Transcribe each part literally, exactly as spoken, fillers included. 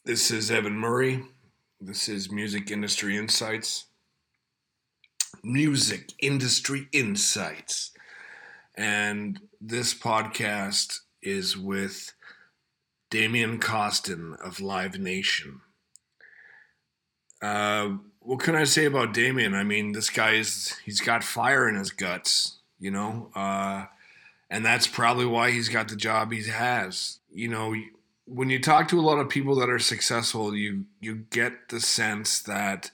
This is Evan Murray. This is Music Industry Insights. Music Industry Insights. And this podcast is with Damien Costin of Live Nation. Uh, what can I say about Damien? I mean, this guy is, he's got fire in his guts, you know, uh, and that's probably why he's got the job he has. You know, when you talk to a lot of people that are successful, you you get the sense that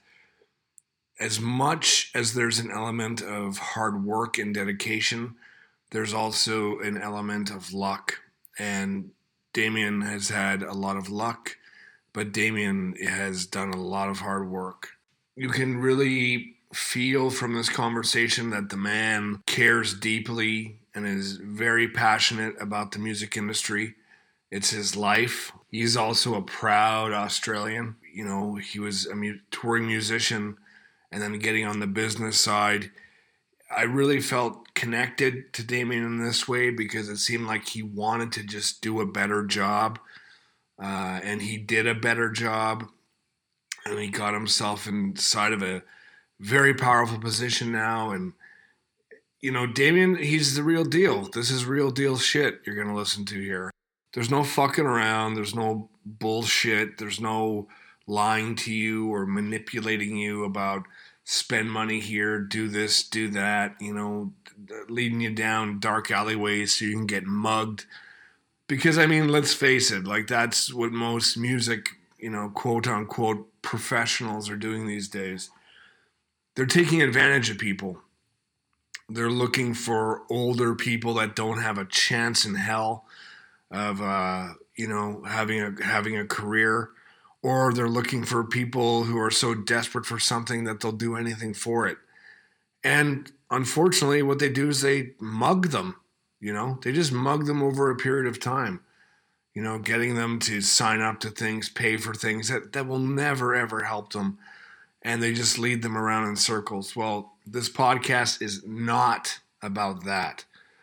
as much as there's an element of hard work and dedication, there's also an element of luck. And Damien has had a lot of luck, but Damien has done a lot of hard work. You can really feel from this conversation that the man cares deeply and is very passionate about the music industry. It's his life. He's also a proud Australian. You know, he was a mu- touring musician and then getting on the business side. I really felt connected to Damien in this way because it seemed like he wanted to just do a better job. Uh, and he did a better job. And he got himself inside of a very powerful position now. And, you know, Damien, he's the real deal. This is real deal shit you're going to listen to here. There's no fucking around. There's no bullshit. There's no lying to you or manipulating you about spend money here, do this, do that, you know, leading you down dark alleyways so you can get mugged. Because, I mean, let's face it, like that's what most music, you know, quote unquote professionals are doing these days. They're taking advantage of people. They're looking for older people that don't have a chance in hell of uh, you know having a having a career, or they're looking for people who are so desperate for something that they'll do anything for it. And unfortunately, what they do is they mug them. You know, they just mug them over a period of time. You know, getting them to sign up to things, pay for things that, that will never ever help them, and they just lead them around in circles. Well, this podcast is not about that.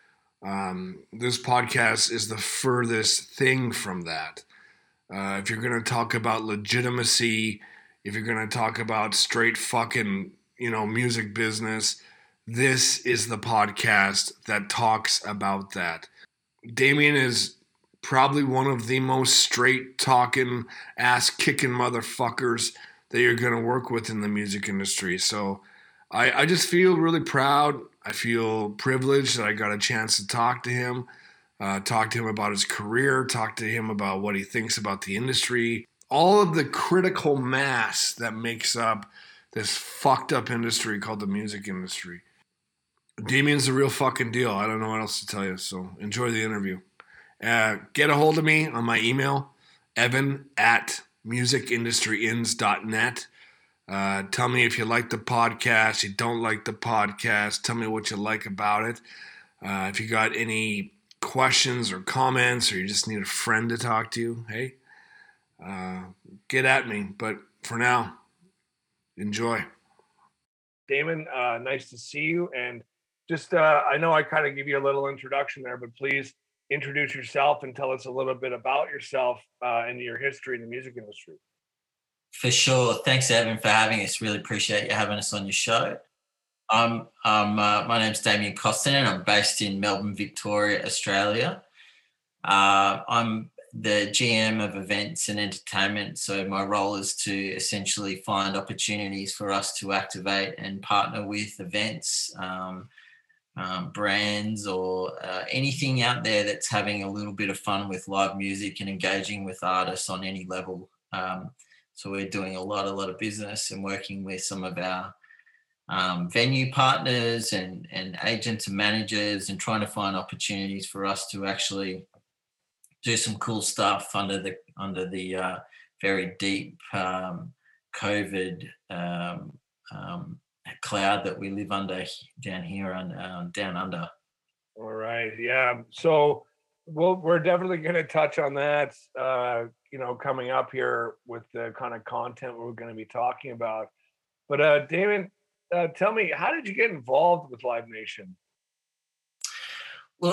Um, this podcast is the furthest thing from that. Uh, if you're going to talk about legitimacy, if you're going to talk about straight fucking, you know, music business, this is the podcast that talks about that. Damien is probably one of the most straight talking, ass kicking motherfuckers that you're going to work with in the music industry. So I, I just feel really proud. I feel privileged that I got a chance to talk to him, uh, talk to him about his career, talk to him about what he thinks about the industry, all of the critical mass that makes up this fucked up industry called the music industry. Damien's the real fucking deal. I don't know what else to tell you, so enjoy the interview. Uh, get a hold of me on my email, evan at music industry ins dot net. Uh, tell me if you like the podcast, you don't like the podcast. Tell me what you like about it. Uh, if you got any questions or comments, or you just need a friend to talk to, hey, uh, get at me. But for now, enjoy. Damon, uh, nice to see you. And just, uh, I know I kind of give you a little introduction there, but please introduce yourself and tell us a little bit about yourself uh, and your history in the music industry. For sure. Thanks, Evan, for having us. Really appreciate you having us on your show. I'm, um, uh, my name's Damien Costin, and I'm based in Melbourne, Victoria, Australia. Uh, I'm the G M of events and entertainment, so my role is to essentially find opportunities for us to activate and partner with events, um, um, brands, or uh, anything out there that's having a little bit of fun with live music and engaging with artists on any level. Um, So we're doing a lot, a lot of business and working with some of our um, venue partners and, and agents and managers and trying to find opportunities for us to actually do some cool stuff under the under the uh, very deep um, COVID um, um, cloud that we live under down here and uh, down under. All right, yeah. So we'll, we're definitely going to touch on that. Uh, you know, coming up here with the kind of content we're going to be talking about. But uh, Damon, uh, tell me, how did you get involved with Live Nation? Well,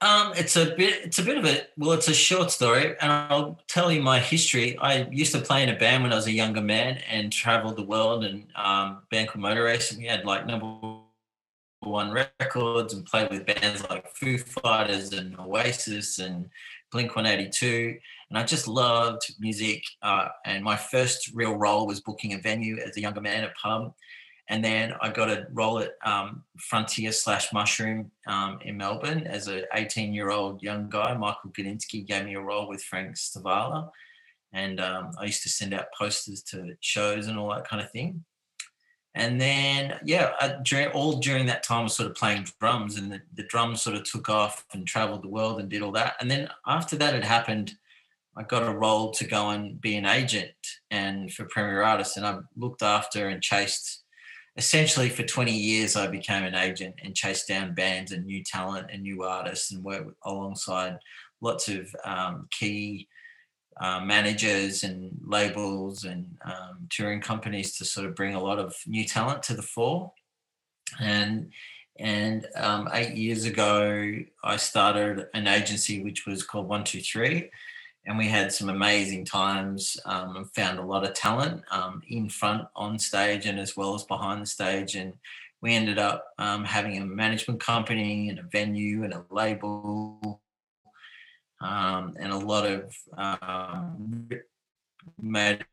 Um, it's a bit. It's a bit of a. Well, it's a short story, and I'll tell you my history. I used to play in a band when I was a younger man and travelled the world. And um, band called Motor Race, and we had like number one records and played with bands like Foo Fighters and Oasis and Blink one eighty-two. And I just loved music. Uh, and my first real role was booking a venue as a younger man, a pub. And then I got a role at um, Frontier slash Mushroom um, in Melbourne as an eighteen-year-old young guy. Michael Gudinski gave me a role with Frank Stavala. And um, I used to send out posters to shows and all that kind of thing. And then, yeah, I, during, all during that time I was sort of playing drums, and the, the drums sort of took off and travelled the world and did all that. And then after that had happened, I got a role to go and be an agent and for Premier Artists, and I looked after and chased. Essentially, for twenty years, I became an agent and chased down bands and new talent and new artists, and worked alongside lots of um, key uh, managers and labels and um, touring companies to sort of bring a lot of new talent to the fore. And and um, eight years ago, I started an agency which was called One Two Three. And we had some amazing times um, and found a lot of talent um, in front, on stage, and as well as behind the stage. And we ended up um, having a management company and a venue and a label um, and a lot of, um, made,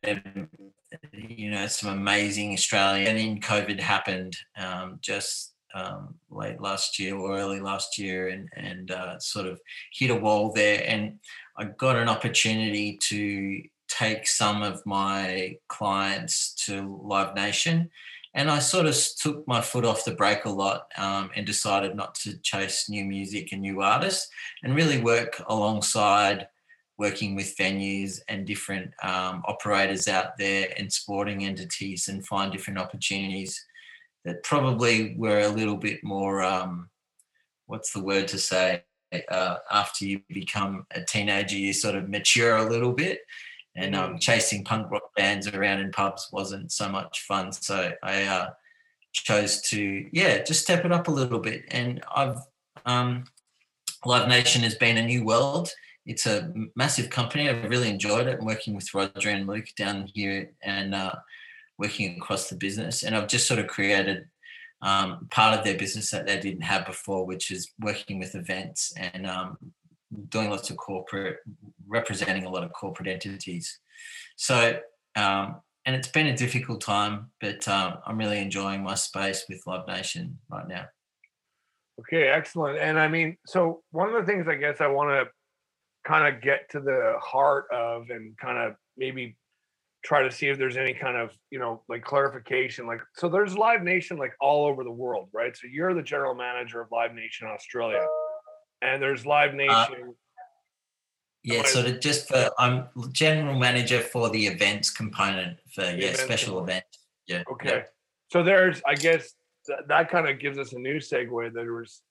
you know, some amazing Australian. And then COVID happened um, just um, late last year or early last year, and, and uh, sort of hit a wall there. And I got an opportunity to take some of my clients to Live Nation, and I sort of took my foot off the brake a lot um, and decided not to chase new music and new artists, and really work alongside working with venues and different um, operators out there and sporting entities, and find different opportunities that probably were a little bit more, um, what's the word to say, Uh, after you become a teenager, you sort of mature a little bit, and um, chasing punk rock bands around in pubs wasn't so much fun. So I uh, chose to, yeah, just step it up a little bit. And I've um, Live Nation has been a new world. It's a massive company. I've really enjoyed it, and working with Roger and Luke down here and uh, working across the business. And I've just sort of created Um, part of their business that they didn't have before, which is working with events and um, doing lots of corporate, representing a lot of corporate entities. So, um, and it's been a difficult time, but um, I'm really enjoying my space with Live Nation right now. Okay, excellent. And I mean, so one of the things I guess I want to kind of get to the heart of, and kind of maybe try to see if there's any kind of, you know, like clarification. Like, so there's Live Nation like all over the world, right? So you're the general manager of Live Nation Australia, and there's Live Nation. Uh, yeah, so to just for, I'm general manager for the events component for, yeah, events special component. Events. Yeah. Okay. Yeah. So there's, I guess th- that kind of gives us a new segue. That there was,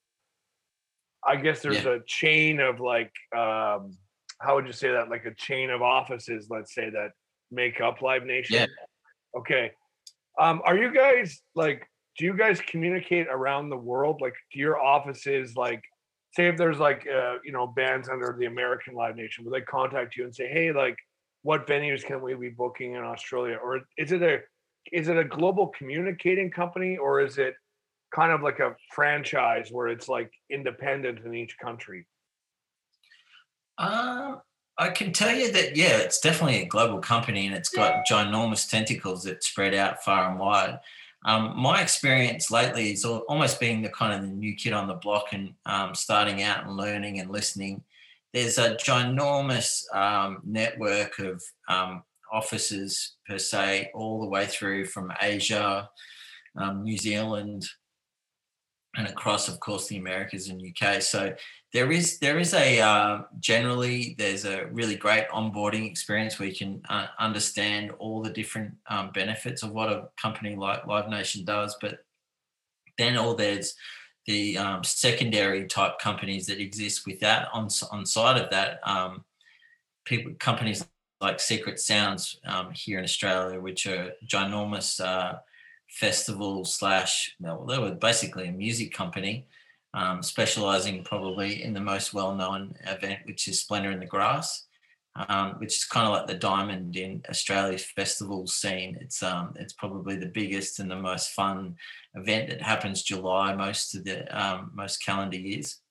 I guess there's yeah. a chain of like, um, how would you say that? Like a chain of offices, let's say, that make up Live Nation. Yeah. Okay. Um, are you guys like, do you guys communicate around the world? Like, do your offices, like, say if there's like, uh, you know, bands under the American Live Nation, will they contact you and say, hey, like, what venues can we be booking in Australia? Or is it a, is it a global communicating company, or is it kind of like a franchise where it's like independent in each country? Um, uh... I can tell you that, yeah, it's definitely a global company, and it's got ginormous tentacles that spread out far and wide. Um, my experience lately is almost being the kind of the new kid on the block and um, starting out and learning and listening. There's a ginormous um, network of um, offices, per se, all the way through from Asia, um, New Zealand, and across, of course, the Americas and U K. So there is there is a uh, generally there's a really great onboarding experience where you can uh, understand all the different um, benefits of what a company like Live Nation does. But then all there's the um, secondary type companies that exist with that on on side of that. Um, people companies like Secret Sounds um, here in Australia, which are ginormous. Uh, festival slash, well, they were basically a music company um, specialising probably in the most well-known event, which is Splendour in the Grass, um, which is kind of like the diamond in Australia's festival scene. It's um, it's probably the biggest and the most fun event. It happens July most of the um, most calendar years.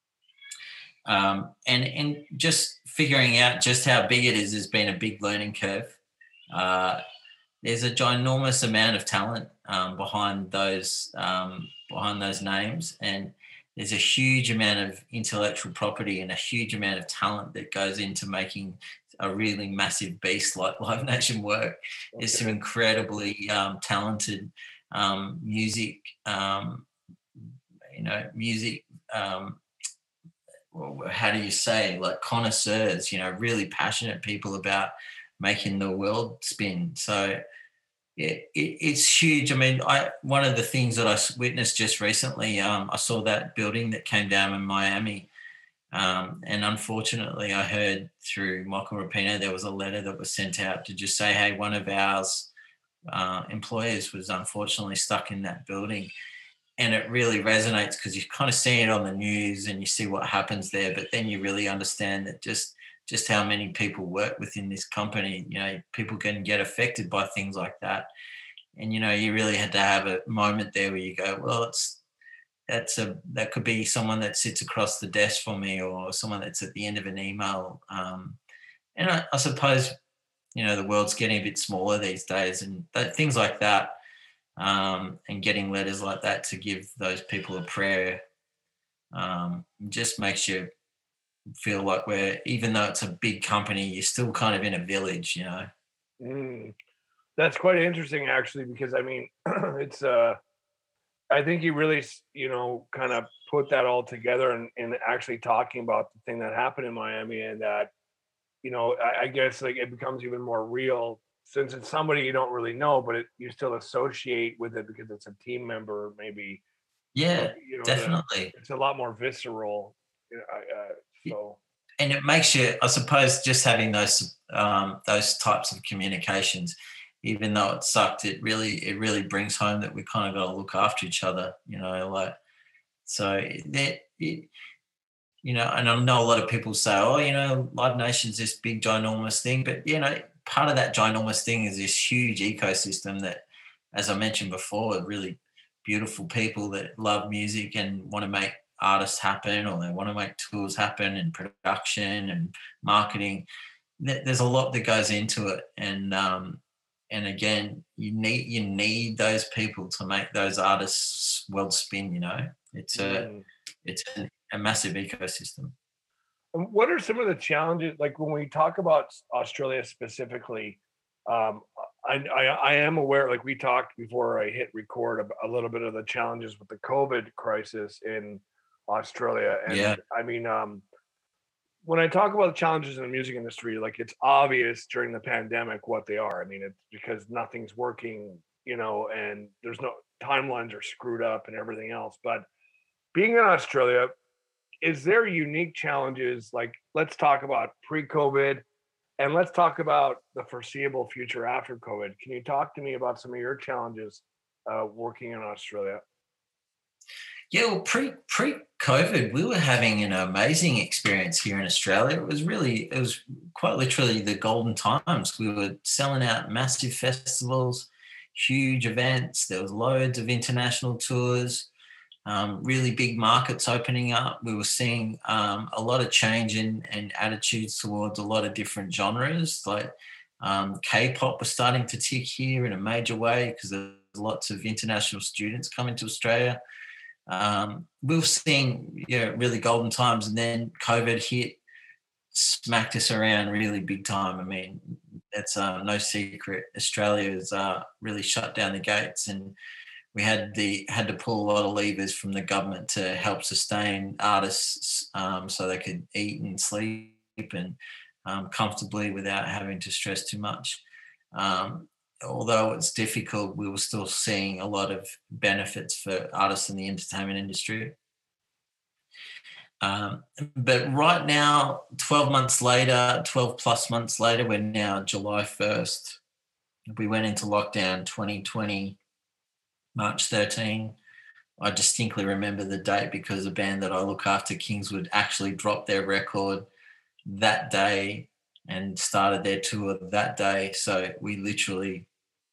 Um, and and just figuring out just how big it is has been a big learning curve. Uh, there's a ginormous amount of talent um, behind those um, behind those names, and there's a huge amount of intellectual property and a huge amount of talent that goes into making a really massive beast like Live Nation work. Okay. There's some incredibly um, talented um, music, um, you know, music. Um, how do you say, like connoisseurs, you know, really passionate people about making the world spin. So it, it, it's huge. I mean, I one of the things that I witnessed just recently, um, I saw that building that came down in Miami. Um, and unfortunately, I heard through Michael Rapino, there was a letter that was sent out to just say, hey, one of ours uh, employers was unfortunately stuck in that building. And it really resonates because you kind of see it on the news and you see what happens there, but then you really understand that just just how many people work within this company. You know, people can get affected by things like that. And, you know, you really had to have a moment there where you go, well, it's that's a that could be someone that sits across the desk for me or someone that's at the end of an email. Um, and I, I suppose, you know, the world's getting a bit smaller these days and that, things like that. Um, and getting letters like that to give those people a prayer um, just makes you feel like we're, even though it's a big company, you're still kind of in a village, you know. Mm. That's quite interesting, actually, because I mean, it's. Uh, I think you really, you know, kind of put that all together and, and actually talking about the thing that happened in Miami, and that, you know, I, I guess like it becomes even more real. Since it's somebody you don't really know, but it, you still associate with it because it's a team member, maybe. Yeah, you know, definitely. The, it's a lot more visceral. You know, uh, so. And it makes you, I suppose, just having those um, those types of communications, even though it sucked, it really it really brings home that we kind of got to look after each other. You know, like so that. It, you know, and I know a lot of people say, oh, you know, Live Nation's this big ginormous thing, but you know. Part of that ginormous thing is this huge ecosystem that, as I mentioned before, are really beautiful people that love music and want to make artists happen, or they want to make tours happen and production and marketing. There's a lot that goes into it, and um, and again, you need you need those people to make those artists world spin. You know, it's a mm. it's a, a massive ecosystem. What are some of the challenges, like when we talk about Australia specifically? Um, I, I, I am aware, like we talked before I hit record, a, a little bit of the challenges with the COVID crisis in Australia. And yeah. I mean, um, when I talk about the challenges in the music industry, like it's obvious during the pandemic what they are. I mean, it's because nothing's working, you know, and there's no timelines are screwed up and everything else. But being in Australia, is there unique challenges? Like, let's talk about pre-COVID and let's talk about the foreseeable future after COVID. Can you talk to me about some of your challenges uh, working in Australia? Yeah, well, pre, pre-COVID, we were having an amazing experience here in Australia. It was really, it was quite literally the golden times. We were selling out massive festivals, huge events. There was loads of international tours. Um, really big markets opening up. We were seeing um, a lot of change in, in attitudes towards a lot of different genres. Like um, K-pop was starting to tick here in a major way because there's lots of international students coming to Australia. Um, we were seeing yeah, really golden times, and then COVID hit, smacked us around really big time. I mean, that's uh, no secret. Australia has uh, really shut down the gates, and we had the had to pull a lot of levers from the government to help sustain artists um, so they could eat and sleep and um, comfortably without having to stress too much. Um, although it's difficult, we were still seeing a lot of benefits for artists in the entertainment industry. Um, but right now, twelve months later, twelve plus months later, we're now July first. We went into lockdown twenty twenty. March thirteenth, I distinctly remember the date because the band that I look after, Kingswood, actually dropped their record that day and started their tour that day. So we literally,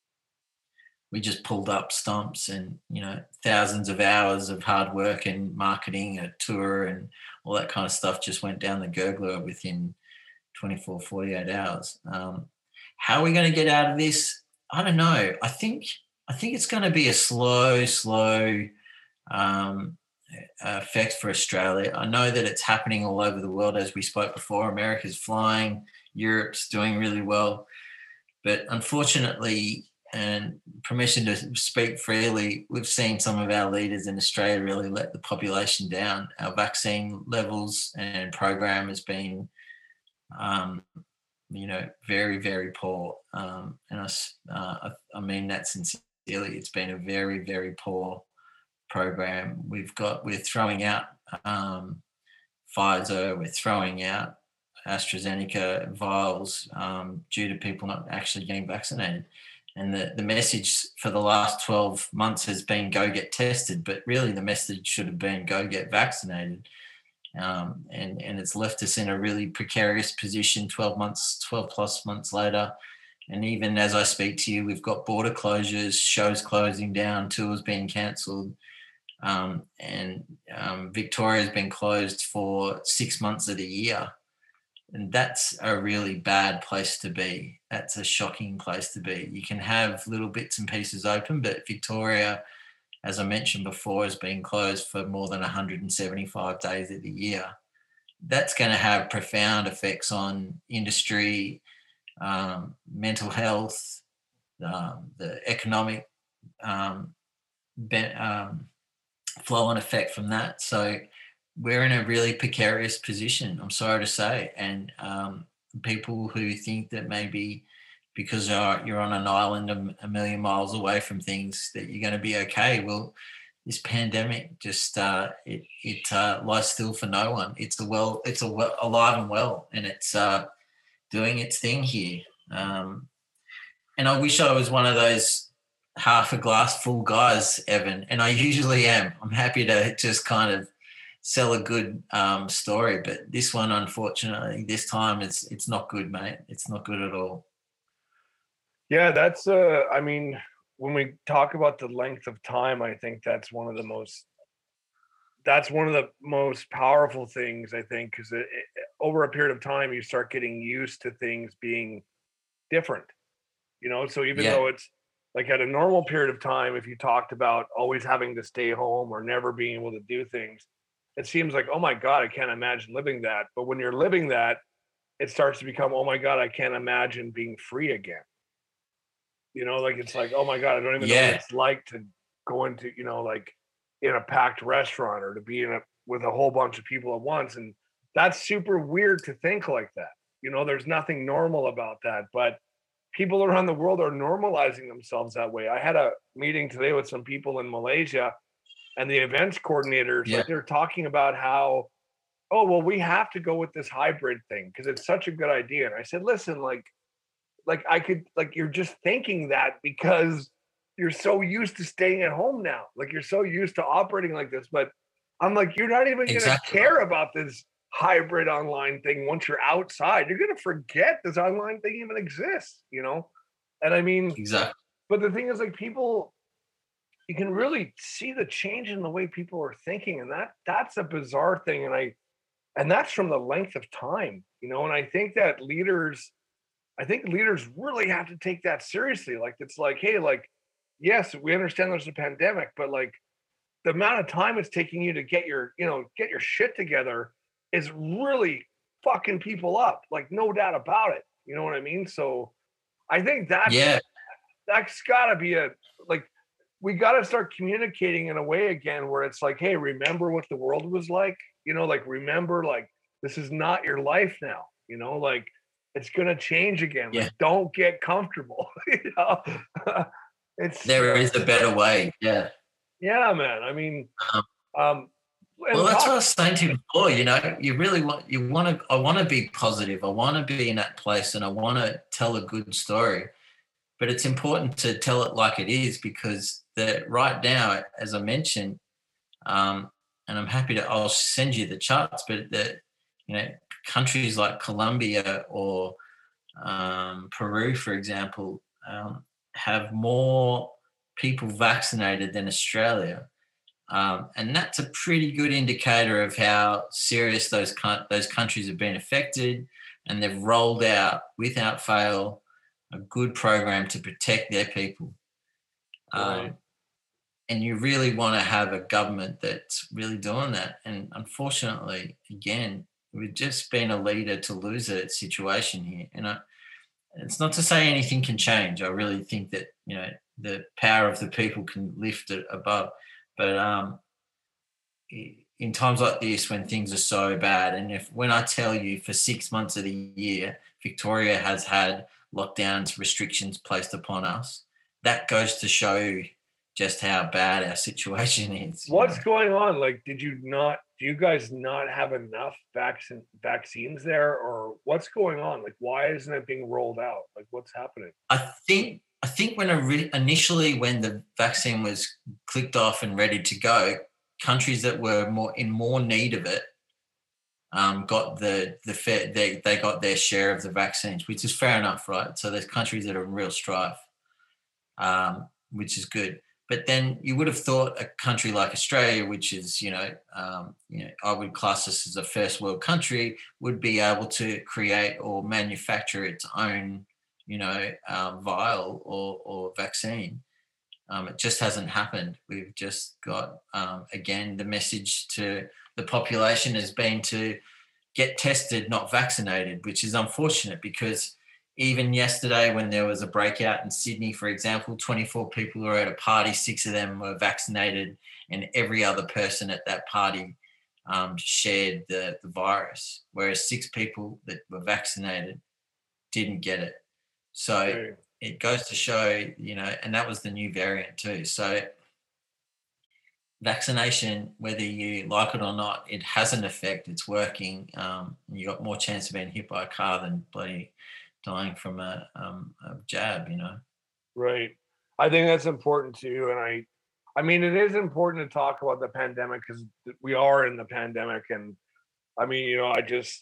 we just pulled up stumps and, you know, thousands of hours of hard work and marketing, a tour and all that kind of stuff just went down the gurgler within twenty-four, forty-eight hours. Um, how are we going to get out of this? I don't know. I think, I think it's going to be a slow, slow um, effect for Australia. I know that it's happening all over the world, as we spoke before. America's flying, Europe's doing really well. But unfortunately, and permission to speak freely, we've seen some of our leaders in Australia really let the population down. Our vaccine levels and program has been, um, you know, very, very poor. Um, and I, uh, I mean that sincerely. It's been a very, very poor program. We've got, we're throwing out um, Pfizer, we're throwing out AstraZeneca vials um, due to people not actually getting vaccinated. And the, the message for the last twelve months has been go get tested, but really the message should have been go get vaccinated. Um, and, and it's left us in a really precarious position twelve months, twelve plus months later. And even as I speak to you, we've got border closures, shows closing down, tours being cancelled. Um, and um, Victoria's been closed for six months of the year. And that's a really bad place to be. That's a shocking place to be. You can have little bits and pieces open, but Victoria, as I mentioned before, has been closed for more than one hundred seventy-five days of the year. That's going to have profound effects on industry, um, mental health, um, the economic um, be- um, flow and effect from that. So we're in a really precarious position, I'm sorry to say. And um, people who think that maybe because you're, you're on an island a, a million miles away from things that you're going to be okay, well, this pandemic just, uh, it, it uh, lies still for no one. It's a well, it's a well, alive and well, and it's uh, doing its thing here. Um, and I wish I was one of those half a glass full guys, Evan, and I usually am. I'm happy to just kind of sell a good um, story, but this one, unfortunately, this time it's it's not good, mate. It's not good at all. Yeah, that's uh I mean, when we talk about the length of time, I think that's one of the most that's one of the most powerful things, I think, because it, it, over a period of time you start getting used to things being different, you know. So even Yeah. though it's like at a normal period of time, if you talked about always having to stay home or never being able to do things, it seems like, oh my God, I can't imagine living that. But when you're living that, it starts to become, oh my God, I can't imagine being free again. You know, like it's like, oh my God, I don't even know Yeah. what it's like to go into, you know, like in a packed restaurant or to be in a with a whole bunch of people at once. And that's super weird to think like that. You know, there's nothing normal about that. But people around the world are normalizing themselves that way. I had a meeting today with some people in Malaysia, and the events coordinators, Yeah. like they're talking about how, oh, well, we have to go with this hybrid thing because it's such a good idea. And I said, listen, like, like I could, like, you're just thinking that because you're so used to staying at home now. Like you're so used to operating like this. But I'm like, you're not even Exactly. going to care about this hybrid online thing once you're outside. You're going to forget this online thing even exists, you know? And I mean, Exactly. but the thing is, like, people, you can really see the change in the way people are thinking, and that that's a bizarre thing. And I, and that's from the length of time, you know. And I think that leaders, I think leaders really have to take that seriously. Like, it's like, hey, like, yes, we understand there's a pandemic, but like, the amount of time it's taking you to get your, you know, get your shit together is really fucking people up. Like, no doubt about it. You know what I mean? So, I think that's Yeah. that's got to be a like. We got to start communicating in a way again where it's like, hey, remember what the world was like? You know, like, remember, like, this is not your life now, you know, like, it's going to change again. Yeah. Like, don't get comfortable. You know, it's, There uh, is a better way. Yeah. yeah, man. I mean, Um, um, and Well, that's talk- what I was saying to you before. You know, you really want, you want to, I want to be positive. I want to be in that place and I want to tell a good story. But it's important to tell it like it is because the, right now, as I mentioned, Um, and I'm happy to, I'll send you the charts, but the, you know, countries like Colombia or um, Peru, for example, um, have more people vaccinated than Australia. Um, and that's a pretty good indicator of how serious those those countries have been affected, and they've rolled out without fail a good program to protect their people. Right. Um, and you really want to have a government that's really doing that. And unfortunately, again, we've just been a leader to loser situation here. And I, it's not to say anything can change. I really think that, you know, the power of the people can lift it above. But um, in times like this, when things are so bad, and if when I tell you for six months of the year, Victoria has had lockdowns, restrictions placed upon us, that goes to show just how bad our situation is. What's know? going on? Like, did you not, do you guys not have enough vaccine vaccines there, or what's going on? Like, why isn't it being rolled out? Like, what's happening? I think I think when I re- initially when the vaccine was clicked off and ready to go, countries that were more in more need of it um, got the the fair, they they got their share of the vaccines, which is fair enough, right? So there's countries that are in real strife, um, which is good. But then you would have thought a country like Australia, which is, you know, um, you know, I would class this as a first world country, would be able to create or manufacture its own, you know, um, vial or, or vaccine. Um, it just hasn't happened. We've just got, um, again, the message to the population has been to get tested, not vaccinated, which is unfortunate because even yesterday when there was a breakout in Sydney, for example, twenty-four people were at a party, six of them were vaccinated, and every other person at that party um, shared the, the virus, whereas six people that were vaccinated didn't get it. So Right. it goes to show, you know, and that was the new variant too. So vaccination, whether you like it or not, it has an effect. It's working. Um, you got more chance of being hit by a car than bloody dying from a, um, a jab, you know. Right. I think that's important too. And I, I mean, it is important to talk about the pandemic because we are in the pandemic. And I mean, you know, I just,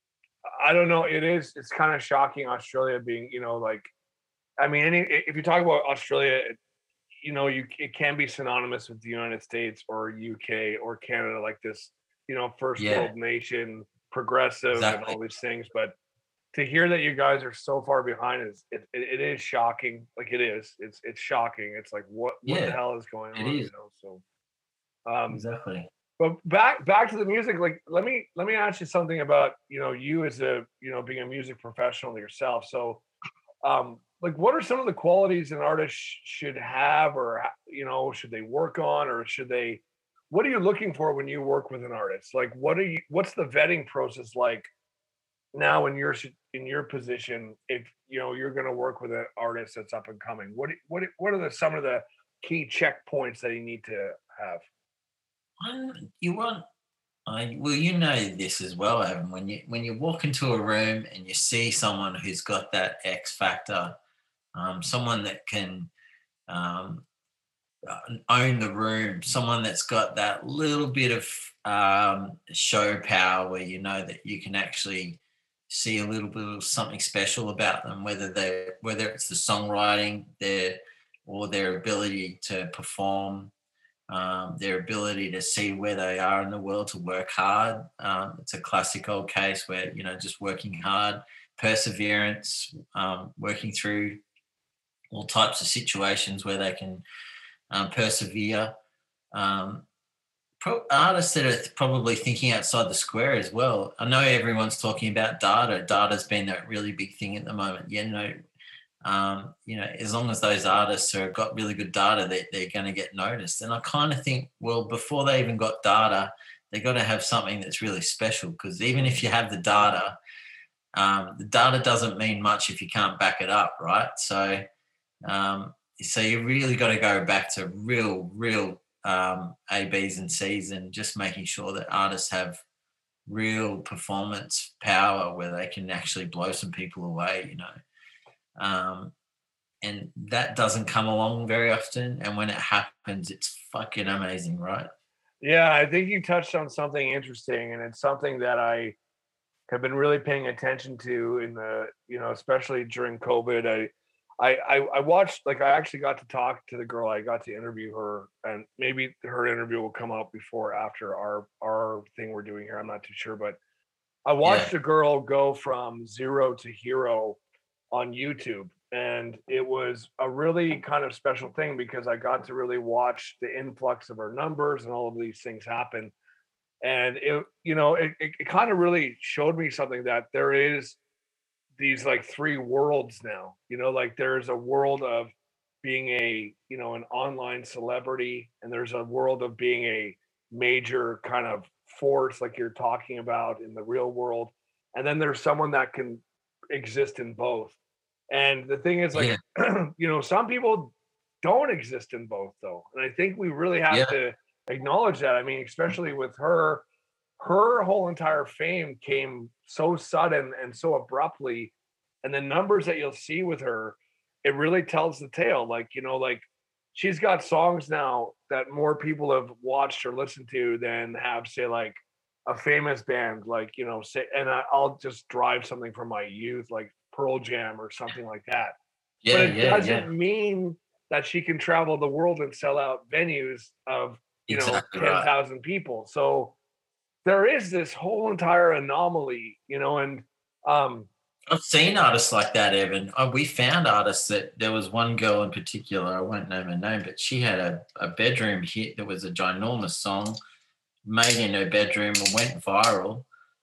I don't know. It is, it's kind of shocking Australia being, you know, like, I mean, any, if you talk about Australia, you know, you it can be synonymous with the United States or U K or Canada, like this, you know, first Yeah, world nation, progressive, and exactly. all these things. But to hear that you guys are so far behind is it, it, it is shocking. Like it is, it's it's shocking. It's like what what the Yeah, hell is going it on? is. You know. So, um, Exactly. but back back to the music. Like let me let me ask you something about you know you as a you know being a music professional yourself. So um like what are some of the qualities an artist sh- should have or you know should they work on or should they what are you looking for when you work with an artist like what are you what's the vetting process like now in your si- in your position if you know you're going to work with an artist that's up and coming what do- what do- what are the some of the key checkpoints that you need to have? Um, You want, I, well, you know this as well, Evan. When you when you walk into a room and you see someone who's got that X factor, um, someone that can um, uh, own the room, someone that's got that little bit of um, show power where you know that you can actually see a little bit of something special about them, whether they whether it's the songwriting, their or their ability to perform, um, their ability to see where they are in the world, to work hard. Um, it's a classic old case where you know just working hard, perseverance, um, working through all types of situations where they can um, persevere. Um, pro- artists that are probably thinking outside the square as well. I know everyone's talking about data. Data's been a really big thing at the moment. You know, um, you know, as long as those artists have got really good data, they, they're going to get noticed. And I kind of think, well, before they even got data, they got to have something that's really special. Because even if you have the data, um, the data doesn't mean much if you can't back it up, right? So um, so you really got to go back to real, real um, A, Bs and Cs and just making sure that artists have real performance power where they can actually blow some people away, you know. Um, and that doesn't come along very often. And when it happens, it's fucking amazing, right? Yeah, I think you touched on something interesting, and it's something that I have been really paying attention to in the, you know, especially during COVID. I, I, I, I watched, like, I actually got to talk to the girl. I got to interview her, and maybe her interview will come out before or after our our thing we're doing here. I'm not too sure, but I Yeah, watched a girl go from zero to hero on YouTube. And it was a really kind of special thing because I got to really watch the influx of her numbers and all of these things happen. And it, you know, it, it, it kind of really showed me something that there is these like three worlds now, you know, like there's a world of being a, you know, an online celebrity, and there's a world of being a major kind of force like you're talking about in the real world. And then there's someone that can exist in both. And the thing is, like, yeah, you know, some people don't exist in both, though. And I think we really have yeah, to acknowledge that. I mean, especially with her, her whole entire fame came so sudden and so abruptly. And the numbers that you'll see with her, it really tells the tale. Like, you know, like she's got songs now that more people have watched or listened to than have, say, like a famous band, like, you know, say, and I, I'll just drive something from my youth, like Pearl Jam or something like that. But yeah, it yeah, yeah. doesn't mean that she can travel the world and sell out venues of, you know, Exactly right. ten thousand people. So there is this whole entire anomaly, you know, and um, I've seen artists like that, Evan. Uh, we found artists that there was one girl in particular, I won't name her name, but she had a, a bedroom hit that was a ginormous song made in her bedroom and went viral,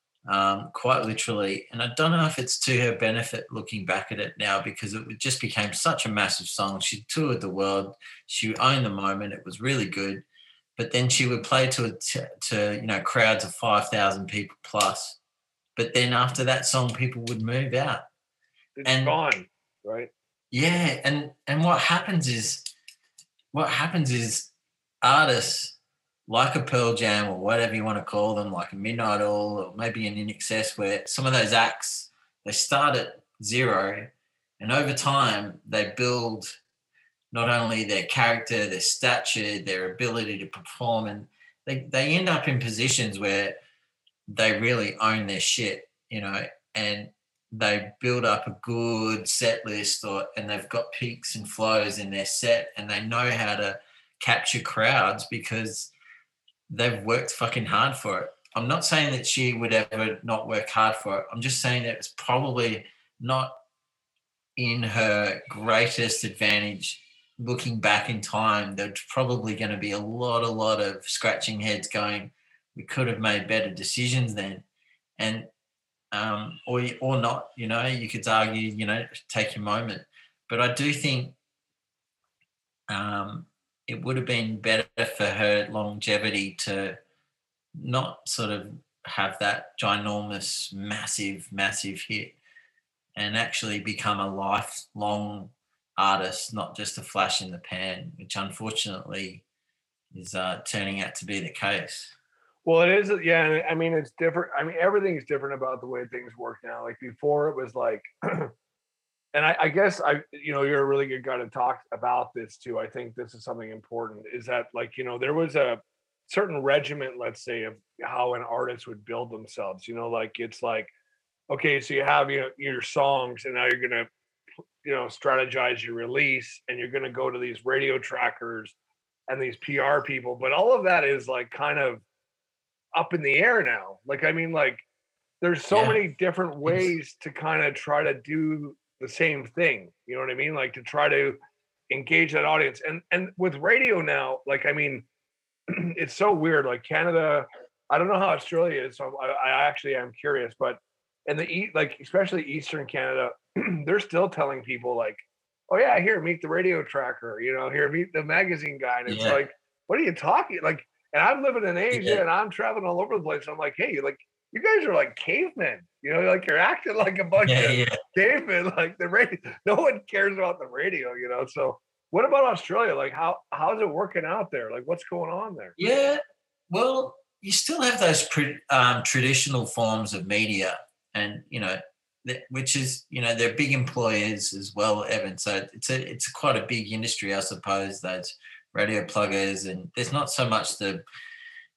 um, quite literally. And I don't know if it's to her benefit looking back at it now because it just became such a massive song. She toured the world, she owned the moment, it was really good. But then she would play to, to, to you know, crowds of five thousand people plus. But then after that song, people would move out. it's And gone, right? yeah, and and what happens is what happens is artists like a Pearl Jam or whatever you want to call them, like a Midnight Oil or maybe an In Excess, where some of those acts they start at zero, and over time they build not only their character, their stature, their ability to perform, and they they end up in positions where they really own their shit, you know, and they build up a good set list or and they've got peaks and flows in their set and they know how to capture crowds because they've worked fucking hard for it. I'm not saying that she would ever not work hard for it. I'm just saying that it's probably not in her greatest advantage looking back in time. There's probably going to be a lot, a lot of scratching heads going, we could have made better decisions then. And um, or or not, you know, you could argue, you know, take your moment. But I do think um, it would have been better for her longevity to not sort of have that ginormous, massive, massive hit and actually become a lifelong artist, not just a flash in the pan, which unfortunately is uh, turning out to be the case. Well, it is, yeah. And I mean, it's different. I mean, everything's different about the way things work now. Like before, it was like, and I, I guess I, you know, you're a really good guy to talk about this too. I think this is something important. Is that like, you know, there was a certain regiment, let's say, of how an artist would build themselves. You know, like it's like, okay, so you have you know, your songs, and now you're gonna, you know, strategize your release, and you're gonna go to these radio trackers and these P R people. But all of that is like kind of up in the air now. Like, I mean, like there's so Yeah. many different ways to kind of try to do the same thing. You know what I mean? Like to try to engage that audience. And and with radio now, like I mean, it's so weird. Like Canada, I don't know how Australia is. So I, I actually am curious, but in the east, like especially Eastern Canada, they're still telling people like, "Oh yeah, here meet the radio tracker." You know, here meet the magazine guy, and it's Yeah. like, "What are you talking?" Like, and I'm living in Asia, Yeah. and I'm traveling all over the place. I'm like, "Hey, like you guys are like cavemen. You know, like you're acting like a bunch Yeah. of Yeah. cavemen. Like the radio, no one cares about the radio. You know, so." What about Australia? Like, how how's it working out there? Like, what's going on there? Yeah. Well, you still have those pre- um, traditional forms of media, and you know, th- which is you know they're big employers as well, Evan. So it's a it's quite a big industry, I suppose. Those radio pluggers, and there's not so much the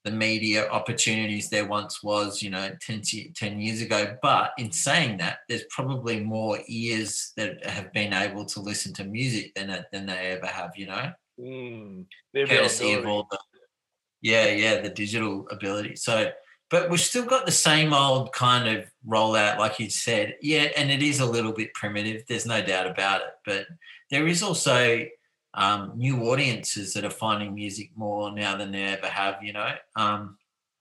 the media opportunities there once was, you know, ten, ten years ago. But in saying that, there's probably more ears that have been able to listen to music than than they ever have, you know, Mm, the courtesy of availability. all the, yeah, yeah, the digital ability. So, but we've still got the same old kind of rollout, like you said. Yeah, and it is a little bit primitive. There's no doubt about it. But there is also um, new audiences that are finding music more now than they ever have, you know. Um,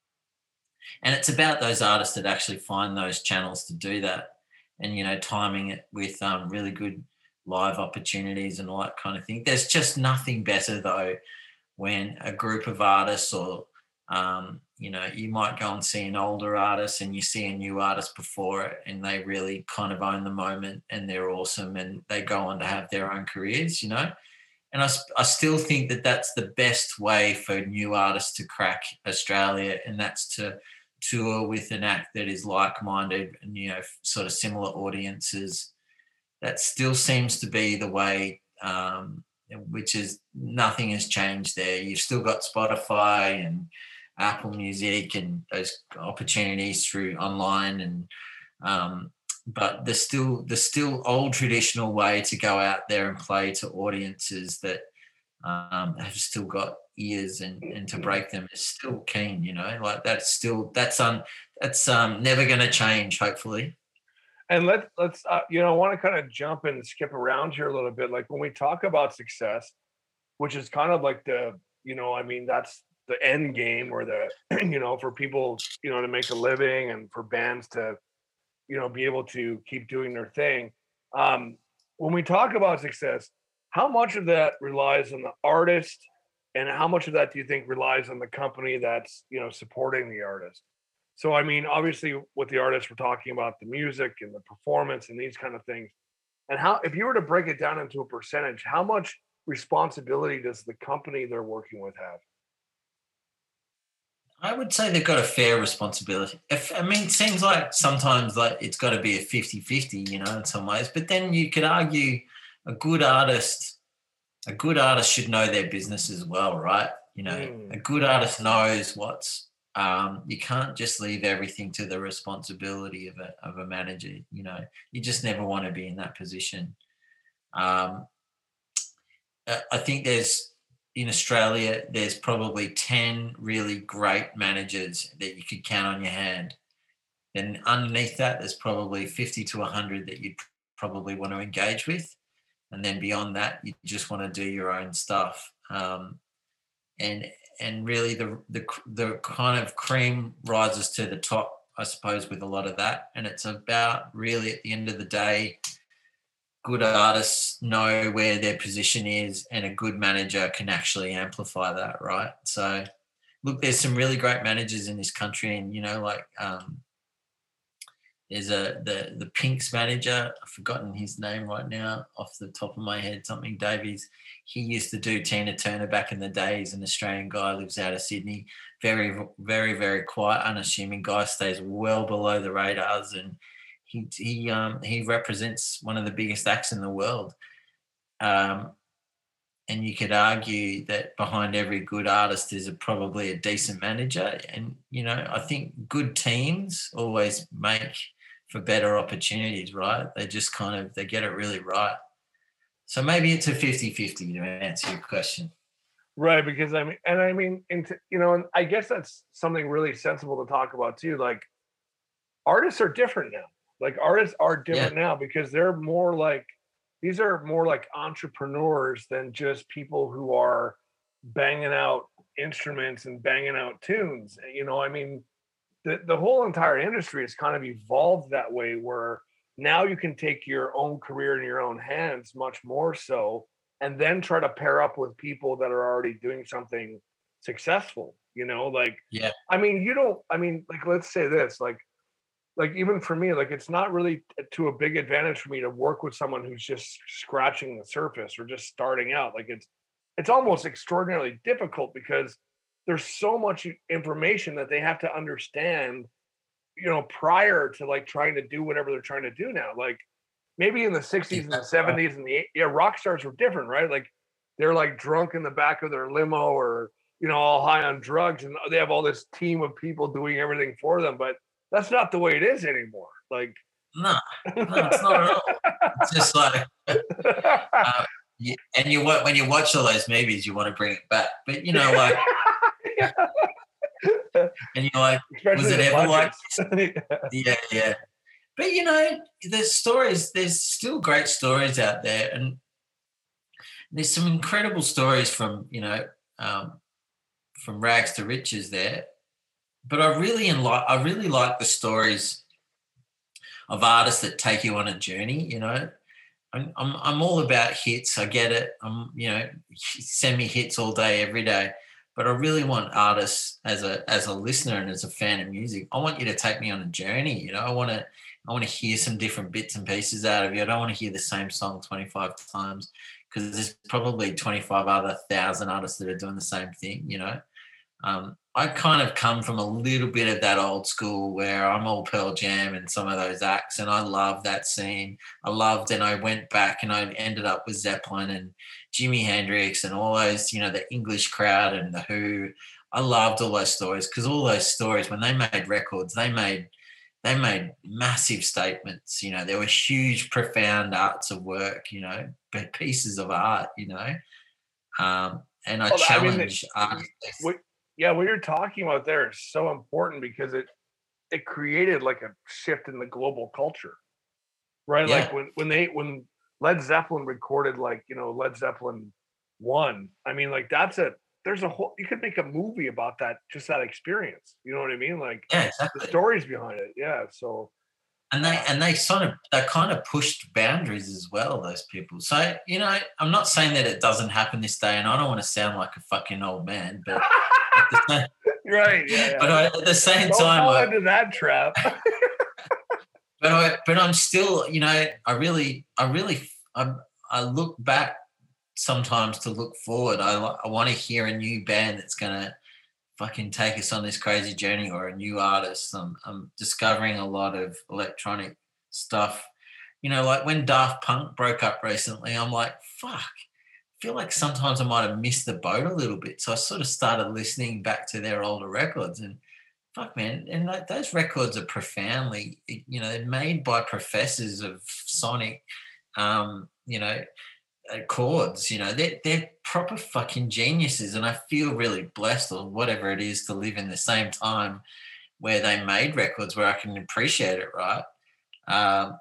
and it's about those artists that actually find those channels to do that, and you know, timing it with um, really good live opportunities and all that kind of thing. There's just nothing better though when a group of artists or um, you know, you might go and see an older artist and you see a new artist before it and they really kind of own the moment and they're awesome and they go on to have their own careers, you know. And I, I still think that that's the best way for new artists to crack Australia, and that's to tour with an act that is like-minded and, you know, sort of similar audiences. That still seems to be the way, um, which is nothing has changed there. You've still got Spotify and Apple Music and those opportunities through online, and um, but there's still the still old traditional way to go out there and play to audiences that um, have still got ears, and, and to break them is still keen, you know, like that's still that's um that's um never going to change, hopefully. And let's let's uh, you know, I want to kind of jump and skip around here a little bit. Like when we talk about success, which is kind of like the, you know, I mean, that's the end game, or the, you know, for people, you know, to make a living and for bands to, you know, be able to keep doing their thing. Um, when we talk about success, how much of that relies on the artist, and how much of that do you think relies on the company that's, you know, supporting the artist? So, I mean, obviously with the artists, we're talking about the music and the performance and these kind of things. And how, if you were to break it down into a percentage, how much responsibility does the company they're working with have? I would say they've got a fair responsibility. If, I mean, it seems like sometimes like it's got to be a fifty-fifty, you know, in some ways. But then you could argue a good artist, a good artist should know their business as well, right? You know, mm. a good artist knows what's, um, you can't just leave everything to the responsibility of a, of a manager, you know. You just never want to be in that position. Um, I think there's, in Australia, there's probably ten really great managers that you could count on your hand. Then underneath that, there's probably fifty to one hundred that you'd probably want to engage with. And then beyond that, you just want to do your own stuff. Um, and and really the, the the kind of cream rises to the top, I suppose, with a lot of that. And it's about really, at the end of the day, good artists know where their position is, and a good manager can actually amplify that, right? So, look, there's some really great managers in this country, and, you know, like um, there's a the the Pinks manager, I've forgotten his name right now off the top of my head, something Davies. He used to do Tina Turner back in the day. He's an Australian guy, lives out of Sydney. Very, very, very quiet, unassuming guy, stays well below the radars, and He he um, he represents one of the biggest acts in the world, um, and you could argue that behind every good artist is a, probably a decent manager. And you know, I think good teams always make for better opportunities, right? They just kind of they get it really right. So maybe it's a fifty-fifty to answer your question. Right, because I mean, and I mean, into, you know, and I guess that's something really sensible to talk about too. Like, artists are different now. Like artists are different yeah. now because they're more like, these are more like entrepreneurs than just people who are banging out instruments and banging out tunes. You know, I mean, the, the whole entire industry has kind of evolved that way, where now you can take your own career in your own hands much more so, and then try to pair up with people that are already doing something successful, you know, like, yeah. I mean, you don't, I mean, like, let's say this, like, Like even for me, like it's not really to a big advantage for me to work with someone who's just scratching the surface or just starting out. Like it's, it's almost extraordinarily difficult because there's so much information that they have to understand, you know, prior to like trying to do whatever they're trying to do now. Like maybe in the sixties and the seventies and the, yeah, rock stars were different, right? Like they're like drunk in the back of their limo or, you know, all high on drugs, and they have all this team of people doing everything for them. But that's not the way it is anymore. Like, no, no, it's not at all. It's just like, uh, you, and you when you watch all those movies, you want to bring it back. But you know, like, and you're like, especially was it ever budgets. Like this? Yeah, yeah. But you know, there's stories. There's still great stories out there, and there's some incredible stories from you know, um, from rags to riches there. But I really like, I really like the stories of artists that take you on a journey. You know, I'm, I'm, I'm all about hits. I get it. I'm, you know, send me hits all day, every day. But I really want artists as a as a listener and as a fan of music. I want you to take me on a journey. You know, I want to I want to hear some different bits and pieces out of you. I don't want to hear the same song twenty-five times because there's probably twenty-five other thousand artists that are doing the same thing. You know, um, I kind of come from a little bit of that old school where I'm all Pearl Jam and some of those acts, and I love that scene. I loved, and I went back and I ended up with Zeppelin and Jimi Hendrix and all those, you know, the English crowd and the Who. I loved all those stories because all those stories, when they made records, they made they made massive statements. You know, there were huge, profound arts of work. You know, but pieces of art. You know, um, and I well, challenge I mean, artists. What, yeah, what you're talking about there is so important because it it created like a shift in the global culture, right? Yeah. Like when when they when Led Zeppelin recorded, like, you know, Led Zeppelin one. I mean, like, that's a, there's a whole, you could make a movie about that, just that experience. You know what I mean? Like, yeah, exactly. The stories behind it. Yeah. So, and they, uh, and they sort of, they kind of pushed boundaries as well, those people. So, you know, I'm not saying that it doesn't happen this day, and I don't want to sound like a fucking old man, but at the same, right. Yeah, yeah. But I, at the same don't time, fall I, into that trap. But I, but I'm still, you know, I really, I really, I, I look back sometimes to look forward. I, I want to hear a new band that's gonna fucking take us on this crazy journey, or a new artist. I'm, I'm discovering a lot of electronic stuff. You know, like when Daft Punk broke up recently, I'm like, fuck. I feel like sometimes I might have missed the boat a little bit. So I sort of started listening back to their older records, and fuck, man, and like, those records are profoundly, you know, they're made by professors of sonic, um, you know, chords. You know, they're they're proper fucking geniuses, and I feel really blessed, or whatever it is, to live in the same time where they made records where I can appreciate it, right? Um,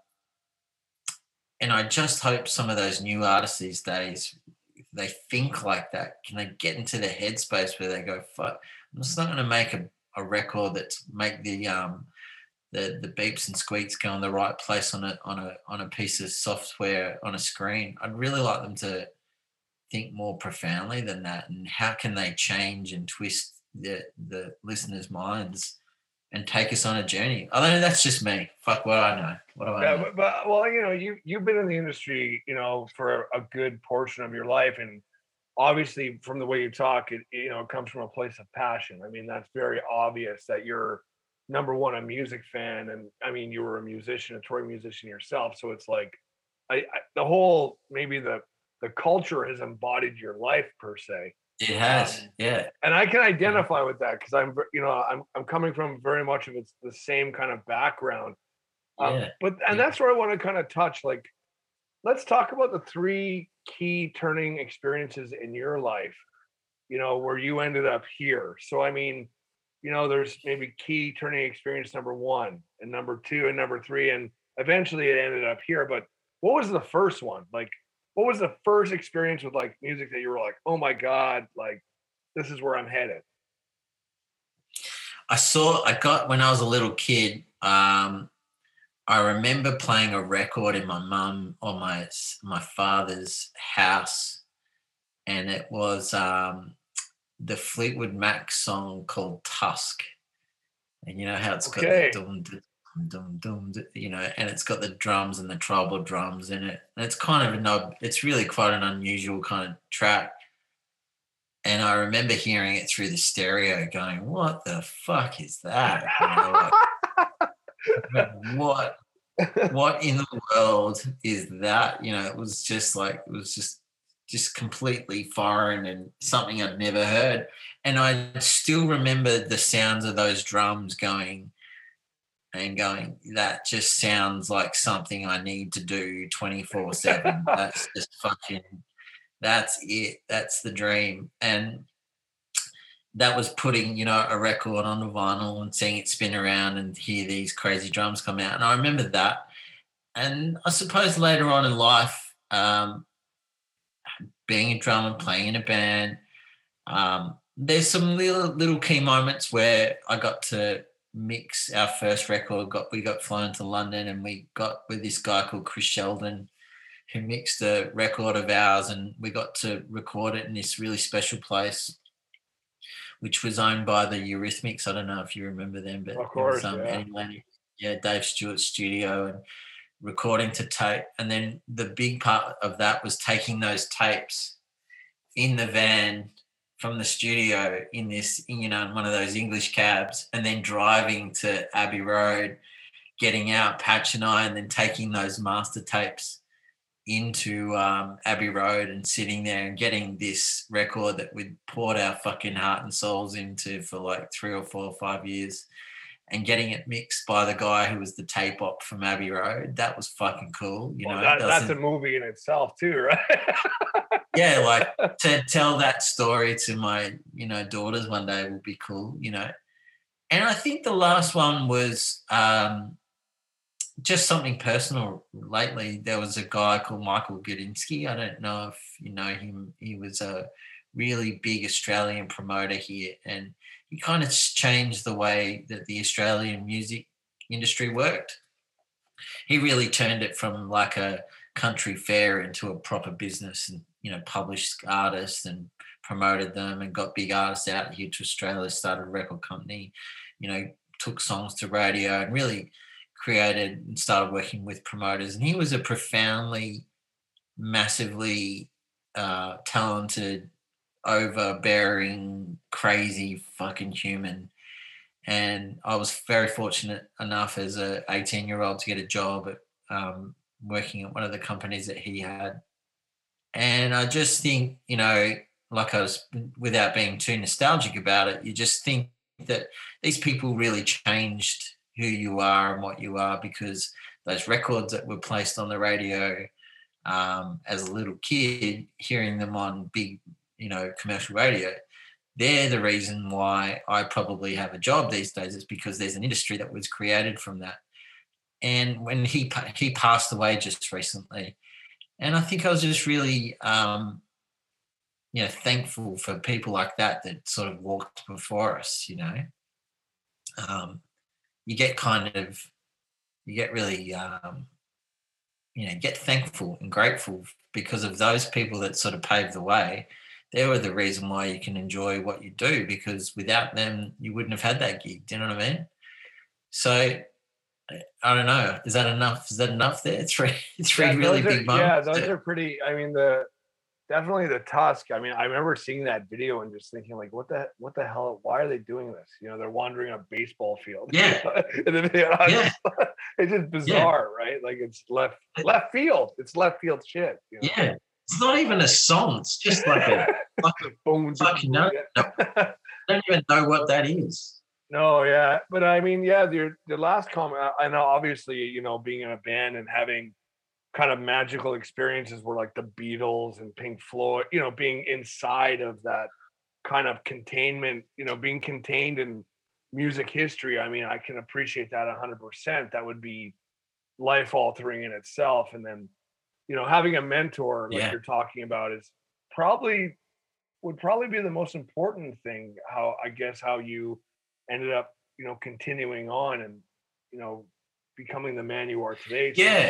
and I just hope some of those new artists these days, they think like that. Can they get into the headspace where they go, fuck, I'm just not going to make a a record that's make the um the the beeps and squeaks go in the right place on a on a on a piece of software on a screen. I'd really like them to think more profoundly than that, and how can they change and twist the the listeners' minds and take us on a journey. I don't know, that's just me. Fuck what I know. What do I yeah, know? But, but well, you know, you you've been in the industry, you know, for a good portion of your life, and obviously from the way you talk, it, you know, it comes from a place of passion. I mean, that's very obvious that you're, number one, a music fan, and I mean, you were a musician, a touring musician yourself. So it's like, I, I the whole, maybe the the culture has embodied your life per se. It has, um, yeah. And I can identify with that because I'm, you know, I'm I'm coming from very much of it's the same kind of background. Um, yeah. But and yeah. that's where I want to kind of touch. Like, let's talk about the three key turning experiences in your life, you know, where you ended up here. So, I mean, you know, there's maybe key turning experience number one and number two and number three, and eventually it ended up here. But what was the first one? Like, what was the first experience with like music that you were like, oh my God, like this is where I'm headed? I saw, I got, when I was a little kid, um, I remember playing a record in my mum or my my father's house, and it was um, the Fleetwood Mac song called Tusk. And you know how it's got okay. the dum, dum, dum, dum, you know, and it's got the drums and the tribal drums in it. And it's kind of a nub, it's really quite an unusual kind of track. And I remember hearing it through the stereo going, what the fuck is that? You know, like, what what in the world is that? You know, it was just like, it was just just completely foreign and something I'd never heard. And I still remember the sounds of those drums going and going, that just sounds like something I need to do twenty-four seven. That's just fucking, that's it. That's the dream. And that was putting, you know, a record on the vinyl and seeing it spin around and hear these crazy drums come out. And I remember that. And I suppose later on in life, um, being a drummer, playing in a band, um, there's some little, little key moments where I got to mix our first record. Got we got flown to London and we got with this guy called Chris Sheldon, who mixed a record of ours, and we got to record it in this really special place, which was owned by the Eurythmics. I don't know if you remember them, but of course, it was, um, yeah. Eddie Lanning, yeah, Dave Stewart's studio, and recording to tape. And then the big part of that was taking those tapes in the van from the studio in this, you know, in one of those English cabs, and then driving to Abbey Road, getting out, Patch and I, and then taking those master tapes into um, Abbey Road and sitting there and getting this record that we'd poured our fucking heart and souls into for like three or four or five years, and getting it mixed by the guy who was the tape op from Abbey Road. That was fucking cool. You well, know, that, that's a, a movie in itself too, right? yeah, like to tell that story to my, you know, daughters one day will be cool, you know. And I think the last one was um, just something personal lately. There was a guy called Michael Gudinski. I don't know if you know him. He was a really big Australian promoter here, and he kind of changed the way that the Australian music industry worked. He really turned it from like a country fair into a proper business, and, you know, published artists and promoted them and got big artists out here to Australia, started a record company, you know, took songs to radio and really created and started working with promoters. And he was a profoundly, massively uh, talented, overbearing, crazy fucking human. And I was very fortunate enough as a eighteen year old to get a job at um, working at one of the companies that he had. And I just think, you know, like I was, without being too nostalgic about it, you just think that these people really changed who you are and what you are, because those records that were placed on the radio um, as a little kid, hearing them on big, you know, commercial radio, they're the reason why I probably have a job these days. It's because there's an industry that was created from that. And when he he passed away just recently, and I think I was just really, um, you know, thankful for people like that that sort of walked before us. You know, um, you get kind of, you get really, um, you know, get thankful and grateful because of those people that sort of paved the way. They were the reason why you can enjoy what you do, because without them, you wouldn't have had that gig. Do you know what I mean? So I don't know. Is that enough? Is that enough there? Three, three yeah, really are, big moments. Yeah, those are pretty. I mean, the definitely the Tusk. I mean, I remember seeing that video and just thinking, like, what the what the hell? Why are they doing this? You know, they're wandering a baseball field. Yeah. in the video. Yeah. It's just bizarre, yeah. right? Like it's left left field. It's left field shit. You know? Yeah. It's not even a song. It's just like a fucking bones. Fucking no, no. I don't even know what that is. No, yeah, but I mean, yeah, the the last comment. I know, obviously, you know, being in a band and having kind of magical experiences were like the Beatles and Pink Floyd. You know, being inside of that kind of containment. You know, being contained in music history. I mean, I can appreciate that a hundred percent. That would be life altering in itself. And then, you know, having a mentor like yeah. you're talking about is probably would probably be the most important thing. How I guess how you ended up, you know, continuing on and, you know, becoming the man you are today. Yeah.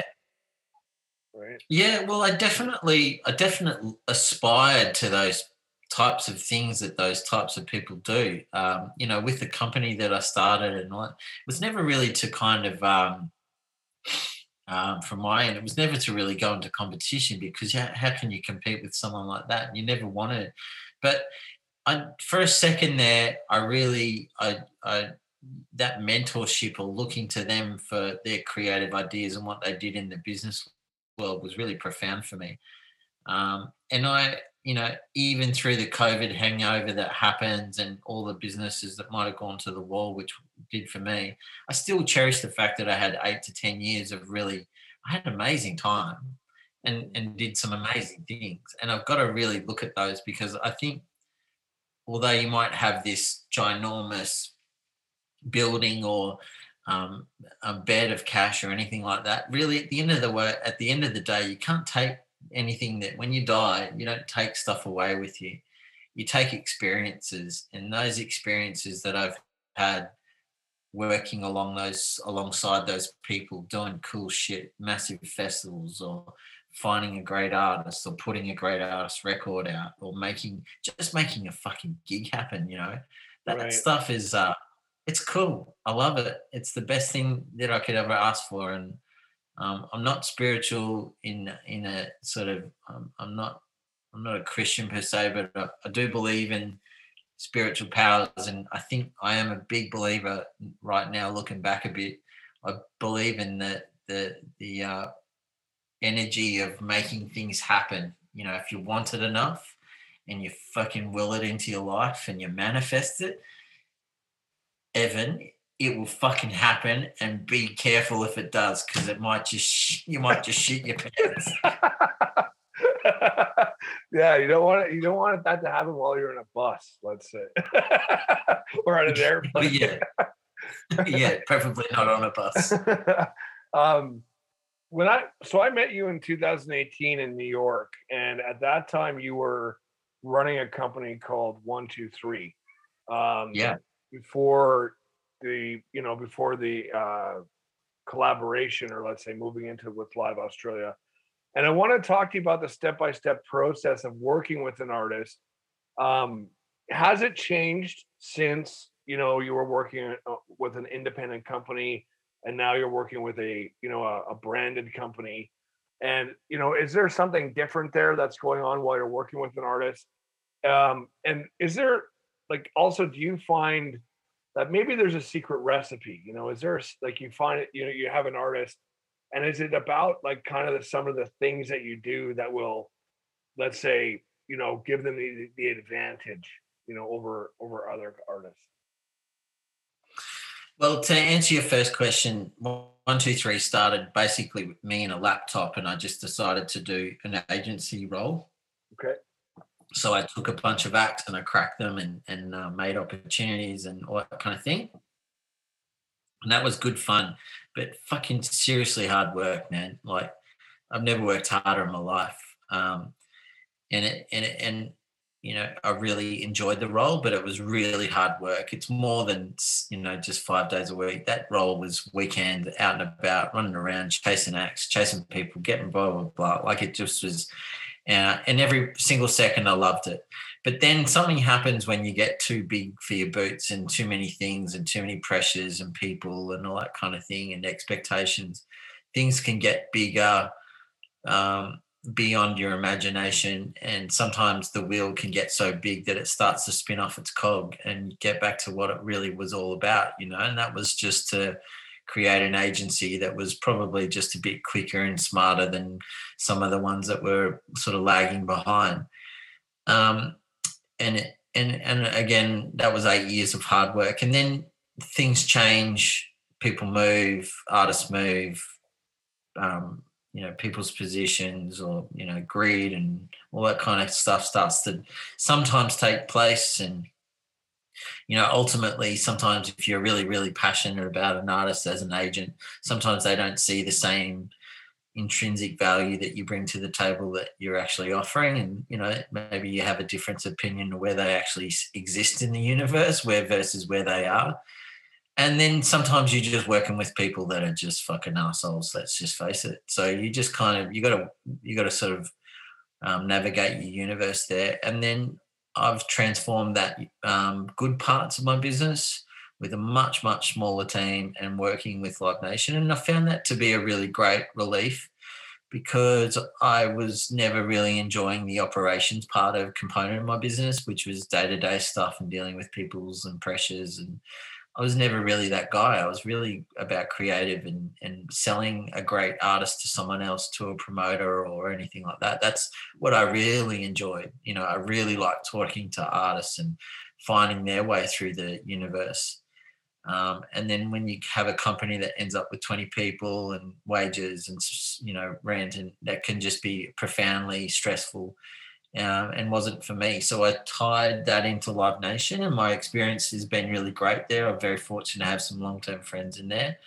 So, right. Yeah. Well, I definitely, I definitely aspired to those types of things that those types of people do. Um, you know, with the company that I started and all, it was never really to kind of, um, um, from my end, it was never to really go into competition, because how, how can you compete with someone like that? You never wanted it. But I, for a second there, I really, I, I, that mentorship or looking to them for their creative ideas and what they did in the business world was really profound for me. Um, and I, you know, even through the COVID hangover that happens and all the businesses that might have gone to the wall, which did for me, I still cherish the fact that I had eight to ten years of really, I had an amazing time and, and did some amazing things. And I've got to really look at those, because I think although you might have this ginormous building or um, a bed of cash or anything like that, really at the end of the work, at the end of the day, you can't take anything that when you die, you don't take stuff away with you. You take experiences, and those experiences that I've had working along those alongside those people doing cool shit, massive festivals, or finding a great artist, or putting a great artist record out, or making just making a fucking gig happen, you know. That Right. stuff is uh it's cool. I love it. It's the best thing that I could ever ask for. And um, I'm not spiritual in in a sort of um, I'm not I'm not a Christian per se, but I, I do believe in spiritual powers, and I think I am a big believer right now. Looking back a bit, I believe in the the the uh, energy of making things happen. You know, if you want it enough and you fucking will it into your life and you manifest it, Evan, it will fucking happen. And be careful if it does, because it might just you might just shit your pants. Yeah, you don't want it, you don't want that to happen while you're in a bus, let's say, or on an airplane. Yeah, yeah, preferably not on a bus. um, when I so I met you in two thousand eighteen in New York, and at that time you were running a company called One Two Three. Um, Yeah. Before the you know before the uh, collaboration, or let's say moving into with Live Australia. And I want to talk to you about the step-by-step process of working with an artist. Um, has it changed since, you know, you were working uh, with an independent company, and now you're working with a, you know, a, a branded company? And, you know, is there something different there that's going on while you're working with an artist? Um, and is there, like, also, do you find that maybe there's a secret recipe? You know, is there, like, you find it, you know, you have an artist, and is it about like kind of the, some of the things that you do that will, let's say, you know, give them the, the advantage, you know, over over other artists? Well, to answer your first question, One Two Three started basically with me and a laptop, and I just decided to do an agency role. Okay. So I took a bunch of acts and I cracked them and and uh, made opportunities and all that kind of thing. And that was good fun, but fucking seriously hard work, man. Like, I've never worked harder in my life. Um, and it, and it, and you know, I really enjoyed the role, but it was really hard work. It's more than, you know, just five days a week. That role was weekend, out and about, running around, chasing acts, chasing people, getting blah, blah, blah. Like, it just was, uh, and every single second I loved it. But then something happens when you get too big for your boots, and too many things and too many pressures and people and all that kind of thing, and expectations. Things can get bigger, um, beyond your imagination, and sometimes the wheel can get so big that it starts to spin off its cog and get back to what it really was all about, you know. And that was just to create an agency that was probably just a bit quicker and smarter than some of the ones that were sort of lagging behind. Um, and it, and and again, that was eight years of hard work. And then things change, people move, artists move, um, you know, people's positions, or, you know, greed and all that kind of stuff starts to sometimes take place. And, you know, ultimately, sometimes if you're really, really passionate about an artist as an agent, sometimes they don't see the same intrinsic value that you bring to the table that you're actually offering. And, you know, maybe you have a different opinion of where they actually exist in the universe, where versus where they are. And then sometimes you're just working with people that are just fucking assholes, let's just face it. So you just kind of, you got to, you got to sort of um, navigate your universe there. And then I've transformed that um, good parts of my business with a much, much smaller team and working with Live Nation. And I found that to be a really great relief, because I was never really enjoying the operations part of component of my business, which was day-to-day stuff and dealing with people's and pressures and I was never really that guy. I was really about creative and, and selling a great artist to someone else, to a promoter or anything like that. That's what I really enjoyed. You know, I really like talking to artists and finding their way through the universe. Um, and then when you have a company that ends up with twenty people and wages and, you know, rent, and that can just be profoundly stressful. Um, and wasn't for me. So I tied that into Live Nation, and my experience has been really great there. I'm very fortunate to have some long-term friends in there.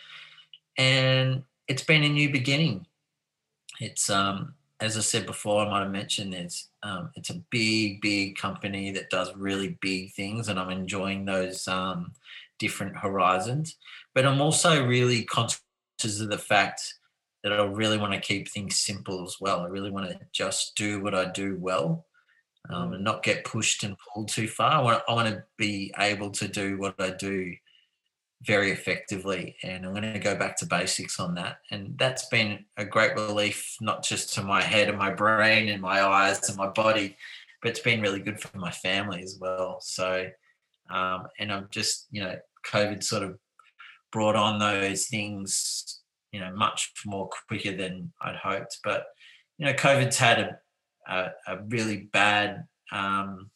And it's been a new beginning. It's, um, as I said before, I might have mentioned, it's, um, it's a big, big company that does really big things, and I'm enjoying those um, different horizons. But I'm also really conscious of the fact that I really want to keep things simple as well. I really want to just do what I do well, um, and not get pushed and pulled too far. I want, I want to be able to do what I do very effectively, and I'm going to go back to basics on that. And that's been a great relief, not just to my head and my brain and my eyes and my body, but it's been really good for my family as well. So, um, and I'm just, you know, COVID sort of brought on those things, you know, much more quicker than I'd hoped. But, you know, COVID's had a, a, a really bad um,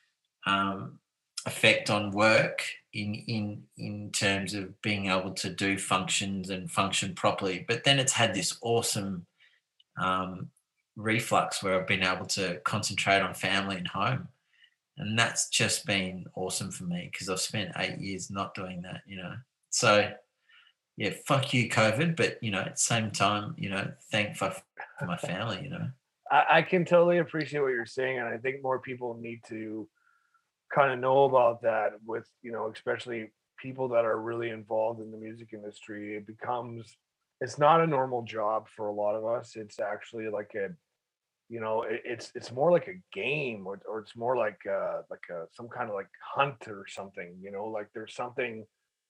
um, effect on work in, in, in terms of being able to do functions and function properly. But then it's had this awesome um, reflux where I've been able to concentrate on family and home. And that's just been awesome for me, because I've spent eight years not doing that, you know. So, yeah, fuck you, COVID, but, you know, at the same time, you know, thank for, for my family, you know. I, I can totally appreciate what you're saying, and I think more people need to kind of know about that with, you know, especially people that are really involved in the music industry. It becomes, it's not a normal job for a lot of us. It's actually like a, you know, it, it's it's more like a game, or, or it's more like uh like a some kind of like hunt or something, you know, like there's something,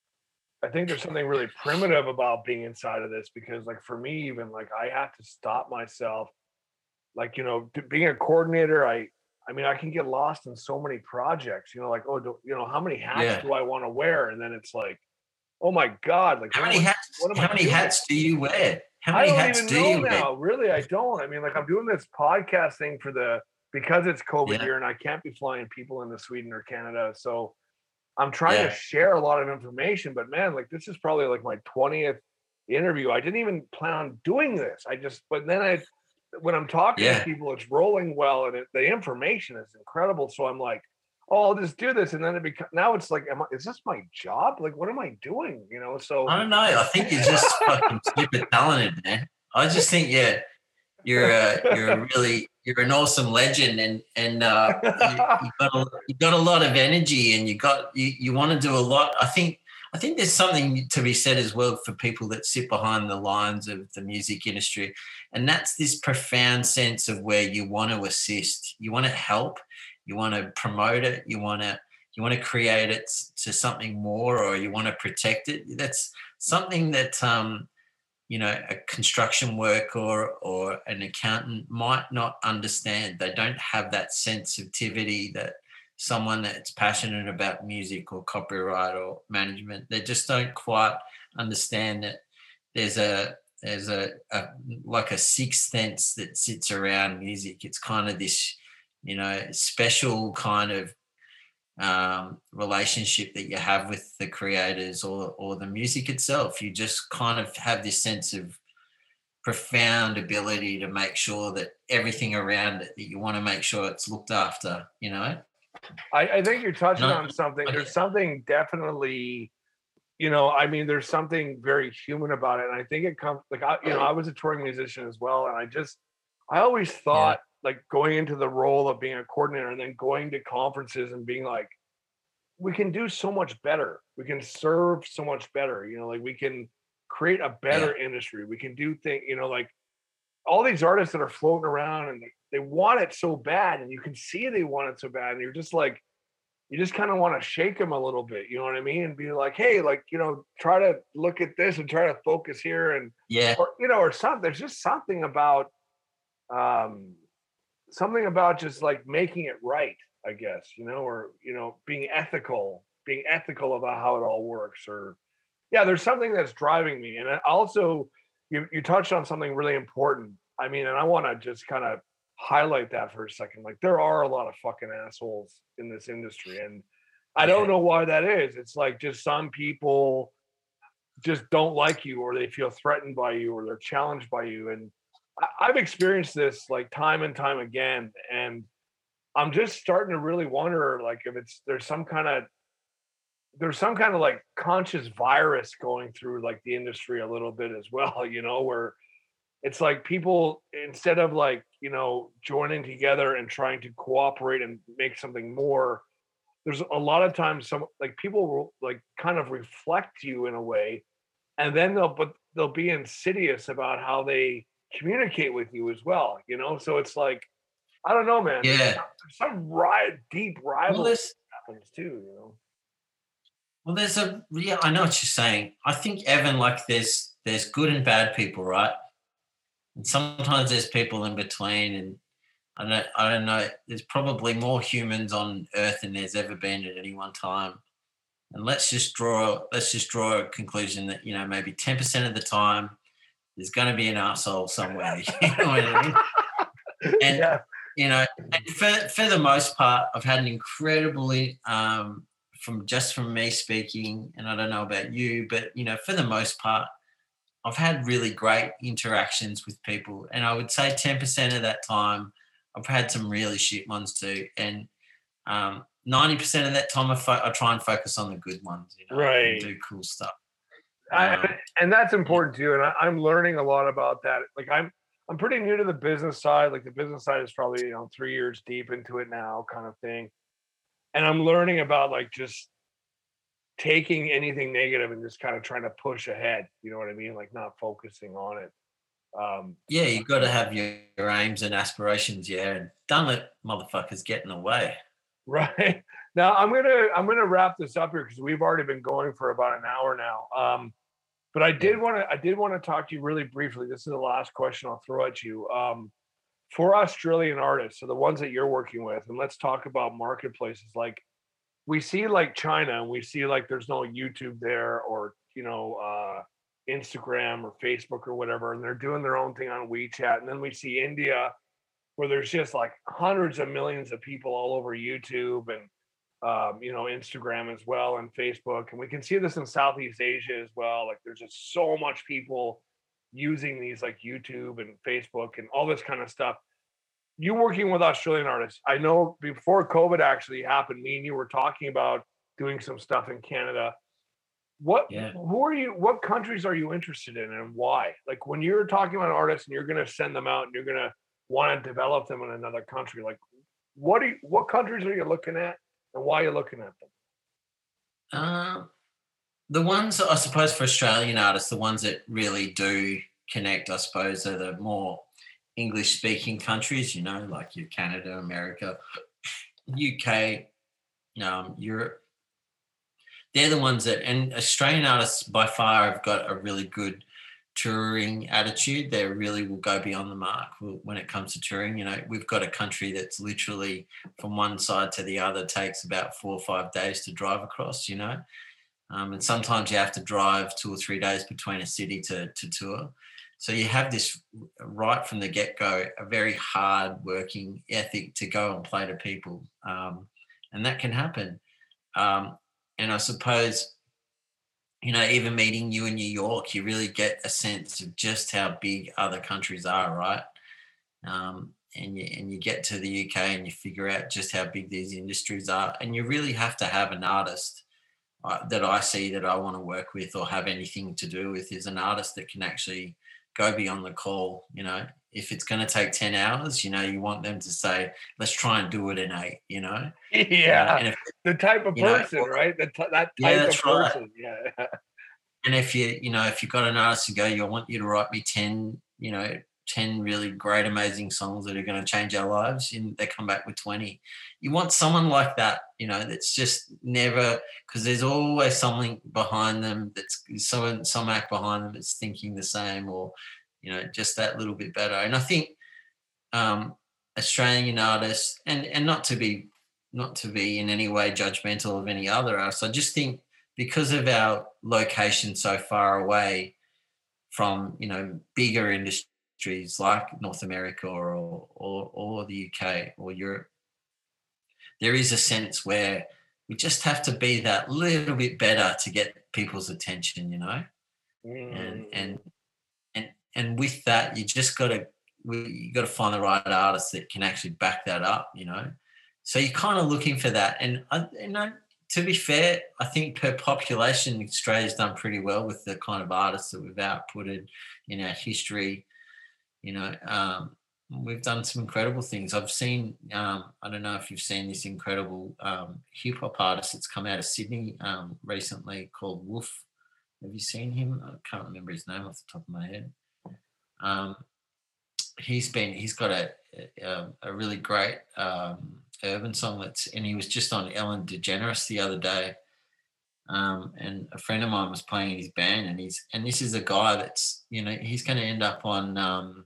I think there's something really primitive about being inside of this, because like for me, even like I have to stop myself, like, you know, being a coordinator, I, I mean, I can get lost in so many projects, you know, like, oh, do, you know, how many hats Yeah. do I want to wear? And then it's like, oh my God, like, How what many am I- hats? what am How I many doing? hats do you wear? How I many don't hats even do know you wear? now. Really, I don't. I mean, like, I'm doing this podcast thing for the, because it's COVID Yeah. year and I can't be flying people into Sweden or Canada. So I'm trying Yeah. to share a lot of information, but man, like, this is probably like my twentieth interview. I didn't even plan on doing this. I just, but then I, when I'm talking Yeah. to people, it's rolling well, and it, the information is incredible. So I'm like, oh, I'll just do this. And then it becomes, now it's like, am I, is this my job? Like, what am I doing? You know, so I don't know. I think you're just fucking super talented, man. I just think, yeah, you're a, you're a really, you're an awesome legend, and and uh, you, you got a, you got a lot of energy, and you got you, you want to do a lot. I think I think there's something to be said as well for people that sit behind the lines of the music industry, and that's this profound sense of where you want to assist, you want to help, you want to promote it, you want to you want to create it to something more, or you want to protect it. That's something that um, you know, a construction work or or an accountant might not understand. They don't have that sensitivity that someone that's passionate about music or copyright or management, they just don't quite understand that there's a there's a, a like a sixth sense that sits around music. It's kind of this, you know, special kind of um, relationship that you have with the creators or or the music itself. You just kind of have this sense of profound ability to make sure that everything around it, that you want to make sure it's looked after, you know. I, I think you're touching No, on something. okay. There's something definitely, you know, I mean, there's something very human about it. And I think it comes like, I, you know, I was a touring musician as well. And I just, I always thought like going into the role of being a coordinator and then going to conferences and being like, we can do so much better. We can serve so much better. You know, like we can create a better industry. We can do things, you know, like all these artists that are floating around and they, they want it so bad, and you can see they want it so bad. And you're just like, you just kind of want to shake them a little bit. You know what I mean? And be like, hey, like, you know, try to look at this and try to focus here. And, Yeah. or, you know, or something. There's just something about, um, something about just like making it right, I guess, you know, or, you know, being ethical being ethical about how it all works, or yeah, there's something that's driving me. And also, you you touched on something really important. I mean, and I want to just kind of highlight that for a second. Like, there are a lot of fucking assholes in this industry, and I don't know why that is. It's like just some people just don't like you, or they feel threatened by you, or they're challenged by you. And I, I've experienced this like time and time again, and I'm just starting to really wonder, like, if it's there's some kind of there's some kind of like conscious virus going through like the industry a little bit as well, you know, where it's like people, instead of like, you know, joining together and trying to cooperate and make something more, there's a lot of times some like people will like kind of reflect you in a way, and then they'll but they'll be insidious about how they communicate with you as well, you know. So it's like, I don't know, man. Yeah. There's some, there's some ri- deep rivalry Well, happens too, you know. Well, there's a yeah, I know what you're saying. I think, Evan, like there's there's good and bad people, right? And sometimes there's people in between, and I don't I don't know. There's probably more humans on Earth than there's ever been at any one time. And let's just draw let's just draw a conclusion that, you know, maybe ten percent of the time there's going to be an asshole somewhere. You know what I mean? And Yeah. you know, and for for the most part, I've had an incredibly um, from just from me speaking, and I don't know about you, but you know, for the most part, I've had really great interactions with people, and I would say ten percent of that time, I've had some really shit ones too, and um, ninety percent of that time, I, fo- I try and focus on the good ones, you know, Right. and do cool stuff. I, Um, and that's important too. And I, I'm learning a lot about that. Like, I'm I'm pretty new to the business side. Like, the business side is probably, you know, three years deep into it now, kind of thing. And I'm learning about like just taking anything negative and just kind of trying to push ahead. You know what I mean? Like, not focusing on it. Um, yeah, you've got to have your, your aims and aspirations, yeah, and don't let motherfuckers get in the way. right now, I'm gonna I'm gonna wrap this up here because we've already been going for about an hour now. Um, but I did want to I did want to talk to you really briefly. This is the last question I'll throw at you. Um, for Australian artists, so the ones that you're working with, and let's talk about marketplaces. Like, we see like China, and we see like there's no YouTube there, or you know, uh, Instagram or Facebook or whatever, and they're doing their own thing on WeChat. And then we see India, where there's just like hundreds of millions of people all over YouTube and um, you know, Instagram as well, and Facebook. And we can see this in Southeast Asia as well. Like, there's just so much people using these like YouTube and Facebook and all this kind of stuff. You working with Australian artists, I know before COVID actually happened, me and you were talking about doing some stuff in Canada. What Yeah. who are you what countries are you interested in, and why? Like, when you're talking about artists and you're going to send them out and you're going to want to develop them in another country, like, what are you, what countries are you looking at, and why are you looking at them? Uh, the ones, I suppose, for Australian artists, the ones that really do connect, I suppose, are the more English-speaking countries, you know, like your Canada, America, U K, um, Europe. They're the ones that, and Australian artists by far have got a really good touring attitude. They really will go beyond the mark when it comes to touring. You know, we've got a country that's literally from one side to the other takes about four or five days to drive across, you know. Um, and sometimes you have to drive two or three days between a city to, to tour. So you have this right from the get-go, a very hard working ethic to go and play to people. Um, and that can happen. Um, and I suppose, you know, even meeting you in New York, you really get a sense of just how big other countries are, right? Um, and you and you get to the U K and you figure out just how big these industries are. And you really have to have an artist uh, that I see that I want to work with or have anything to do with is an artist that can actually go beyond the call. You know, if it's going to take ten hours, you know, you want them to say, let's try and do it in eight, you know? Yeah, Uh, and if, the type of you know, person, right? The t- that type Yeah, of that's right. person. Yeah. And if you, you know, if you've got an artist to go, you want you to write me ten, you know, ten really great, amazing songs that are going to change our lives, and they come back with twenty. You want someone like that, you know, that's just never, because there's always something behind them that's someone, some act behind them that's thinking the same, or, you know, just that little bit better. And I think um, Australian artists, and and not to be not to be in any way judgmental of any other artists. I just think because of our location so far away from, you know, bigger industries like North America or or, or the U K or Europe, there is a sense where we just have to be that little bit better to get people's attention, you know. Mm. And and and and with that, you just got to you got to find the right artists that can actually back that up, you know. So you're kind of looking for that. And I, you know, to be fair, I think per population, Australia's done pretty well with the kind of artists that we've outputted in our history. You know, um, we've done some incredible things. I've seen, um, I don't know if you've seen this incredible um, hip hop artist that's come out of Sydney um, recently called Wolf. Have you seen him? I can't remember his name off the top of my head. Um, he's been, he's got a, a, a really great um, urban song that's, and he was just on Ellen DeGeneres the other day. Um, and a friend of mine was playing in his band, and he's, and this is a guy that's, you know, he's going to end up on, um,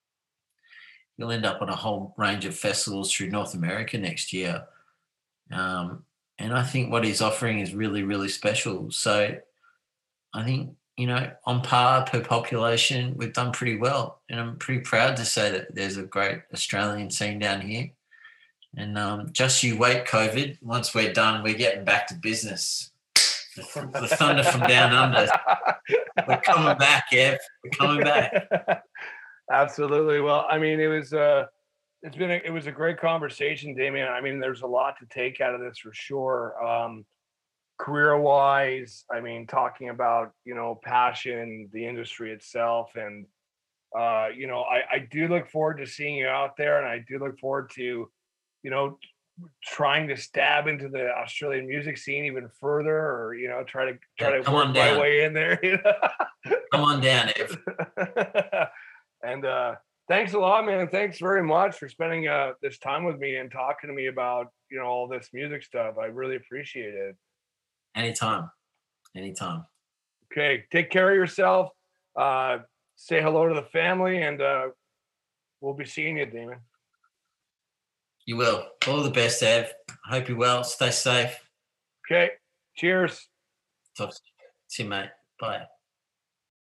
he'll end up on a whole range of festivals through North America next year. Um, and I think what he's offering is really, really special. So I think, you know, on par per population, we've done pretty well. And I'm pretty proud to say that there's a great Australian scene down here. And um, just you wait, COVID. Once we're done, we're getting back to business. The, the thunder from down under. We're coming back, yeah. We're coming back. Absolutely. Well, I mean, it was uh, it's been a, it was a great conversation, Damien. I mean, there's a lot to take out of this for sure. Um, career-wise, I mean, talking about, you know, passion, the industry itself, and uh, you know, I, I do look forward to seeing you out there, and I do look forward to, you know, trying to stab into the Australian music scene even further, or, you know, try to try yeah, to work my way in there. You know? Come on down, Ev. And uh, thanks a lot, man. Thanks very much for spending uh, this time with me and talking to me about, you know, all this music stuff. I really appreciate it. Anytime. Anytime. Okay. Take care of yourself. Uh, say hello to the family, and uh, we'll be seeing you, Damon. You will. All the best, Ev. I hope you're well. Stay safe. Okay. Cheers. Talk to you. See you, mate. Bye.